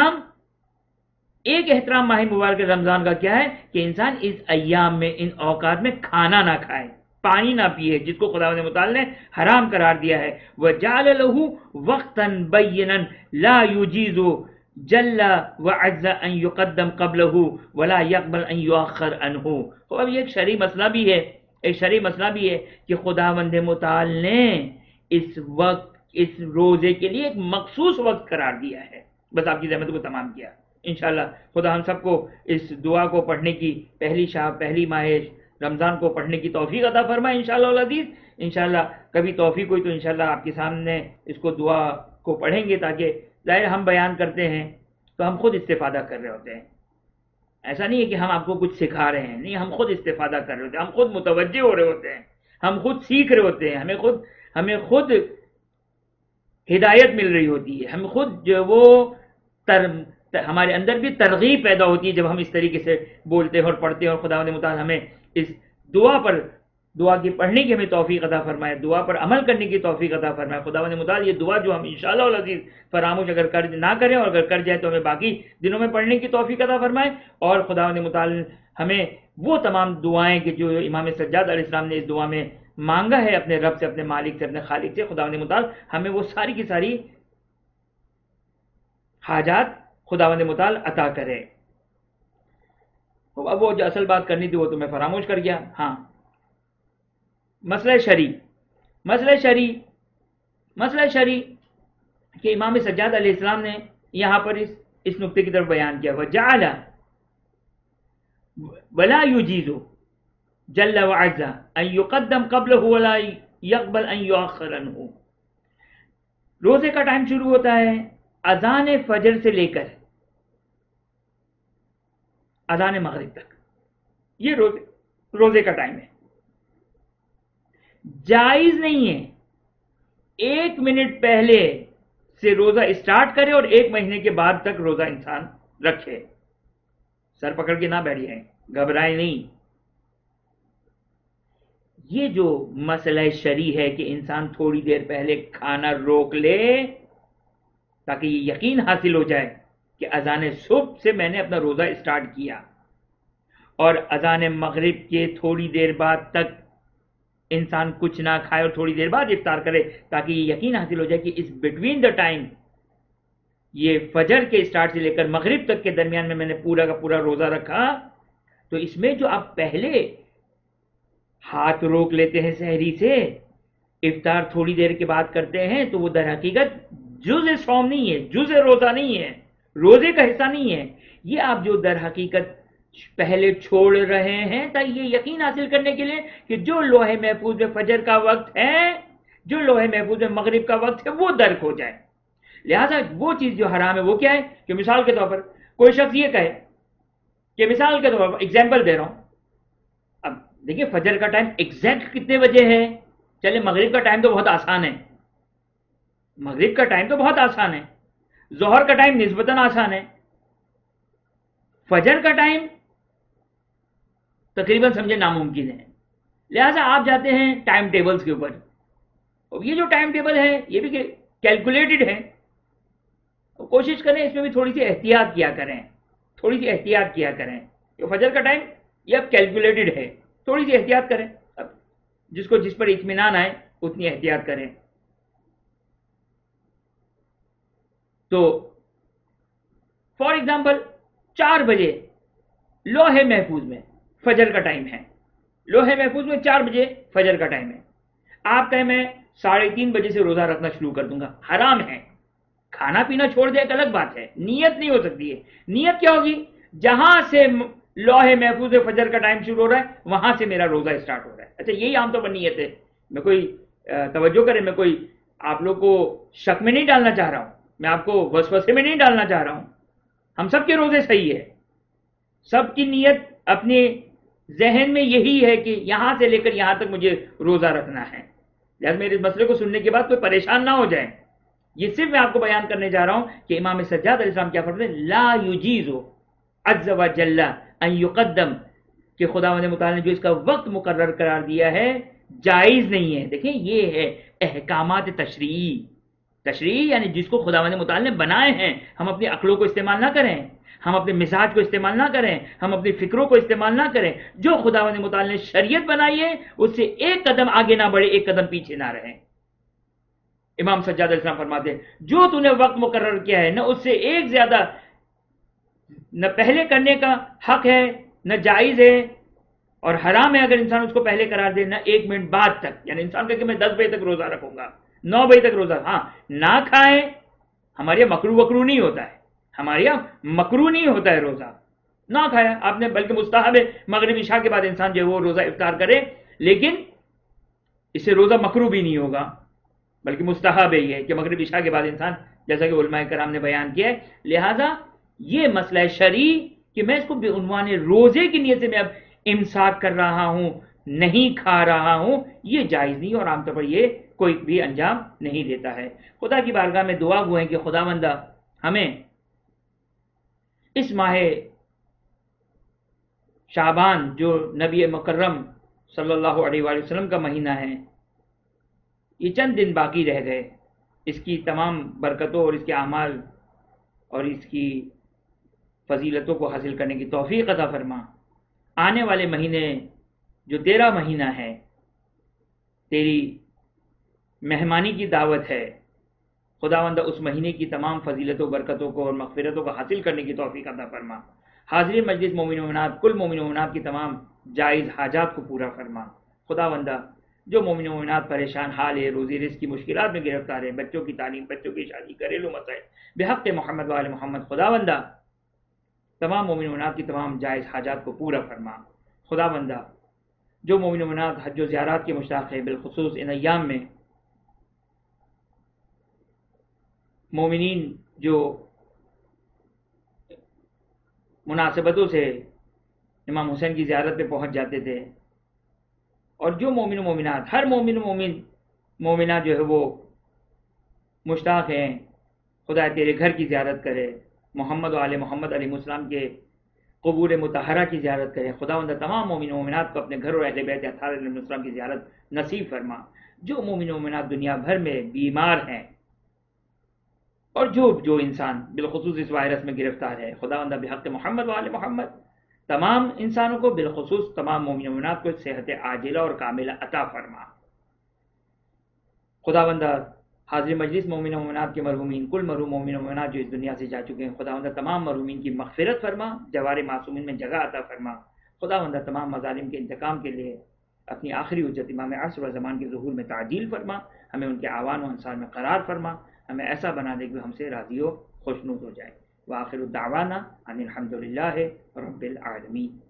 ایک احترام ماہ مبارک رمضان کا کیا ہے کہ انسان اس ایام میں، ان اوقات میں کھانا نہ کھائے، پانی نہ پیے، جس کو خداوند متعال نے حرام قرار دیا ہے۔ وَجَعَلَ لَهُ وَقْتًا بَيِّنًا لَا يُجِيزُ جَلَّ وَعَزَّ أَن يُقَدَّمْ قَبْلَهُ وَلَا يَقْبَلْ أَن يُؤَخَّرْ عَنْهُ۔ تو اب یہ ایک شرعی مسئلہ بھی ہے کہ خداوند متعال نے اس وقت، اس روزے کے لیے ایک مخصوص وقت قرار دیا ہے۔ بس آپ کی زحمت کو تمام کیا۔ انشاءاللہ خدا ہم سب کو اس دعا کو پڑھنے کی، پہلی ماہ رمضان کو پڑھنے کی توفیق عطا فرمائے انشاءاللہ العزیز۔ انشاءاللہ کبھی توفیق ہوئی تو انشاءاللہ آپ کے سامنے اس کو دعا کو پڑھیں گے، تاکہ ظاہر ہم بیان کرتے ہیں تو ہم خود استفادہ کر رہے ہوتے ہیں، ایسا نہیں ہے کہ ہم آپ کو کچھ سکھا رہے ہیں، نہیں، ہم خود استفادہ کر رہے ہوتے ہیں، ہم خود متوجہ ہو رہے ہوتے ہیں، ہم خود سیکھ رہے ہوتے ہیں، ہمیں خود ہدایت مل رہی ہوتی ہے، ہم خود جو وہ ہمارے اندر بھی ترغیب پیدا ہوتی ہے جب ہم اس طریقے سے بولتے ہیں اور پڑھتے ہیں، اور خداوند متعال ہمیں اس دعا کی پڑھنے کی ہمیں توفیق عطا فرمائے، دعا پر عمل کرنے کی توفیق عطا فرمائے۔ خداوند متعال یہ دعا جو ہم انشاءاللہ العزیز فراموش اگر نہ کریں، اور اگر کر جائیں تو ہمیں باقی دنوں میں پڑھنے کی توفیق عطا فرمائے، اور خداوند متعال ہمیں وہ تمام دعائیں کہ جو امام سجاد علیہ السلام نے اس دعا میں مانگا ہے اپنے رب سے، اپنے مالک سے، اپنے خالق سے، خداوند متعال ہمیں وہ ساری کی ساری حاجات خداوند متعال عطا کرے۔ اب وہ جو اصل بات کرنی تھی وہ تو میں فراموش کر گیا۔ ہاں، مسئلہ شرعی کہ امام سجاد علیہ السلام نے یہاں پر اس نقطے کی طرف بیان کیا، وَجَعَلَ وَلَا يُجِيزُ جَلَّ وَعَزَّ أَن يُقَدَّمْ قَبْلَهُ وَلَا يَقْبَلْ أَن يُؤَخَّرَ عَنْهُ۔ روزے کا ٹائم شروع ہوتا ہے اذان فجر سے لے کر اذان مغرب تک، یہ روزے کا ٹائم ہے۔ جائز نہیں ہے 1 منٹ پہلے سے روزہ اسٹارٹ کرے اور 1 مہینے کے بعد تک روزہ انسان رکھے۔ سر پکڑ کے نہ بیٹھ جائیں، گھبرائیں نہیں۔ یہ جو مسئلہ شرعی ہے کہ انسان تھوڑی دیر پہلے کھانا روک لے تاکہ یہ یقین حاصل ہو جائے کہ اذان صبح سے میں نے اپنا روزہ اسٹارٹ کیا، اور اذان مغرب کے تھوڑی دیر بعد تک انسان کچھ نہ کھائے اور تھوڑی دیر بعد افطار کرے، تاکہ یہ یقین حاصل ہو جائے کہ اس بٹوین دا ٹائم، یہ فجر کے اسٹارٹ سے لے کر مغرب تک کے درمیان میں نے پورا کا پورا روزہ رکھا۔ تو اس میں جو آپ پہلے ہاتھ روک لیتے ہیں سحری سے، افطار تھوڑی دیر کے بعد کرتے ہیں، تو وہ در حقیقت جزء صوم نہیں ہے، جزء روزہ نہیں ہے، روزے کا حصہ نہیں ہے۔ یہ آپ جو در حقیقت پہلے چھوڑ رہے ہیں تاکہ یہ یقین حاصل کرنے کے لیے کہ جو لوح محفوظ میں فجر کا وقت ہے، جو لوح محفوظ میں مغرب کا وقت ہے، وہ درک ہو جائے۔ لہذا وہ چیز جو حرام ہے وہ کیا ہے کہ مثال کے طور پر کوئی شخص یہ کہے کہ، مثال کے طور پر ایگزامپل دے رہا ہوں، اب دیکھیں فجر کا ٹائم ایگزیکٹ کتنے بجے ہے، چلے مغرب کا ٹائم تو بہت آسان ہے، مغرب کا ٹائم تو بہت آسان ہے، ظہر کا ٹائم نسبتاً آسان ہے، فجر کا ٹائم تقریباً سمجھے ناممکن ہے۔ لہٰذا آپ جاتے ہیں ٹائم ٹیبلز کے اوپر، اور یہ جو ٹائم ٹیبل ہے یہ بھی کیلکولیٹڈ ہے، کوشش کریں اس میں بھی تھوڑی سی احتیاط کیا کریں، کہ فجر کا ٹائم یہ اب کیلکولیٹڈ ہے، تھوڑی سی احتیاط کریں، اب جس کو جس پر اطمینان آئے اتنی احتیاط کریں۔ تو فار ایگزامپل 4 بجے لوح محفوظ میں فجر کا ٹائم ہے، لوح محفوظ میں 4 بجے فجر کا ٹائم ہے، آپ کہیں میں 3:30 بجے سے روزہ رکھنا شروع کر دوں گا، حرام ہے. کھانا پینا چھوڑ دے ایک الگ بات ہے، نیت نہیں ہو سکتی ہے. نیت کیا ہوگی؟ جہاں سے لوح محفوظ فجر کا ٹائم شروع ہو رہا ہے وہاں سے میرا روزہ اسٹارٹ ہو رہا ہے. اچھا یہی عام طور پر نیت ہے. میں کوئی توجہ کریں، میں کوئی آپ لوگ کو شک میں نہیں ڈالنا چاہ رہا ہوں، میں آپ کو وسوسے میں نہیں ڈالنا چاہ رہا ہوں. ہم سب کے روزے صحیح ہے، سب کی نیت اپنے ذہن میں یہی ہے کہ یہاں سے لے کر یہاں تک مجھے روزہ رکھنا ہے. لہذا میرے اس مسئلے کو سننے کے بعد کوئی پریشان نہ ہو جائے. یہ صرف میں آپ کو بیان کرنے جا رہا ہوں کہ امام سجاد علیہ السلام کیا فرماتے ہیں، لا یجیزو عز وجل ان یقدم، کہ خداوند متعال نے جو اس کا وقت مقرر قرار دیا ہے جائز نہیں ہے. دیکھیں یہ ہے احکامات تشریعی یعنی جس کو خداوند متعال نے بنائے ہیں. ہم اپنی عقلوں کو استعمال نہ کریں، ہم اپنے مزاج کو استعمال نہ کریں، ہم اپنی فکروں کو استعمال نہ کریں. جو خداوند متعال نے شریعت بنائی ہے اس سے ایک قدم آگے نہ بڑھے، ایک قدم پیچھے نہ رہیں. امام سجاد علیہ السلام فرماتے ہیں جو تو نے وقت مقرر کیا ہے نہ اس سے ایک زیادہ نہ پہلے کرنے کا حق ہے، نہ جائز ہے، اور حرام ہے اگر انسان اس کو پہلے قرار دے، نہ 1 منٹ بعد تک. یعنی انسان کہ میں 10 بجے تک روزہ رکھوں گا، 9 بجے تک روزہ. ہاں نہ کھائیں، ہمارے یہاں مکرو نہیں ہوتا ہے، ہمارے یہاں مکرو نہیں ہوتا ہے روزہ. نہ کھایا آپ نے، بلکہ مستحب ہے مغرب عشاء کے بعد انسان جو ہے وہ روزہ افطار کرے، لیکن اس سے روزہ مکرو بھی نہیں ہوگا بلکہ مستحب ہے یہ کہ مغرب عشاء کے بعد انسان، جیسا کہ علماء کرام نے بیان کیا ہے. لہذا یہ مسئلہ شرعی کہ میں اس کو بعنوان روزے کی نیت سے میں اب امساک کر رہا ہوں، نہیں کھا رہا ہوں، یہ جائز نہیں، اور عام طور پر یہ کوئی بھی انجام نہیں دیتا ہے. خدا کی بارگاہ میں دعا گو ہیں کہ خداوندہ ہمیں اس ماہ شعبان جو نبی مکرم صلی اللہ علیہ وآلہ وسلم کا مہینہ ہے، یہ چند دن باقی رہ گئے، اس کی تمام برکتوں اور اس کے اعمال اور اس کی فضیلتوں کو حاصل کرنے کی توفیق عطا فرما. آنے والے مہینے جو تیرا مہینہ ہے، تیری مہمانی کی دعوت ہے، خداوندہ اس مہینے کی تمام فضیلتوں برکتوں کو اور مغفرتوں کو حاصل کرنے کی توفیق عطا فرما. حاضرین مجلس مومن و مومنات، کل مومن و مومنات کی تمام جائز حاجات کو پورا فرما. خداوندہ جو مومن و مومنات پریشان حال ہے، روزی رزق کی مشکلات میں گرفتار ہے، بچوں کی تعلیم، بچوں کی شادی، گھریلو مسائل، بحق محمد و آل محمد، خداوندہ تمام مومن و مومنات کی تمام جائز حاجات کو پورا فرما. خداوندہ جو مومن و مومنات حج و زیارات کے مشتاق ہیں، بالخصوص ان ایام میں مومنین جو مناسبتوں سے امام حسین کی زیارت پہ پہنچ جاتے تھے، اور جو مومن و مومنات، ہر مومن و مومنہ جو ہے وہ مشتاق ہیں خدا تیرے گھر کی زیارت کرے، محمد و آل محمد علیہ السلام کے قبور مطہرہ کی زیارت کرے. خداوندہ تمام مومن و مومنات کو اپنے گھر اور اہل بیت اطہار علیہ السلام کی زیارت نصیب فرما. جو مومن و مومنات دنیا بھر میں بیمار ہیں اور جو انسان بالخصوص اس وائرس میں گرفتار ہے، خداوندہ بحق محمد و آل محمد تمام انسانوں کو، بالخصوص تمام مومن و مومنات کو صحت عاجلہ اور کاملہ عطا فرما. خداوندہ حاضر مجلس مومن و مومنات کے مرحومین، کل مرحوم مومن و مومنات جو اس دنیا سے جا چکے ہیں، خداوندہ تمام مرحومین کی مغفرت فرما، جوار معصومین میں جگہ عطا فرما. خداوندہ تمام مظالم کے انتقام کے لیے اپنی آخری حجت امام عصر و زمان کے ظہور میں تعجیل فرما. ہمیں ان کے اعوان و انصار میں قرار فرما، ہمیں ایسا بنا دے کہ ہم سے راضی و خوشنود ہو جائے. وآخر دعوانا ان الحمد للہ رب العالمین.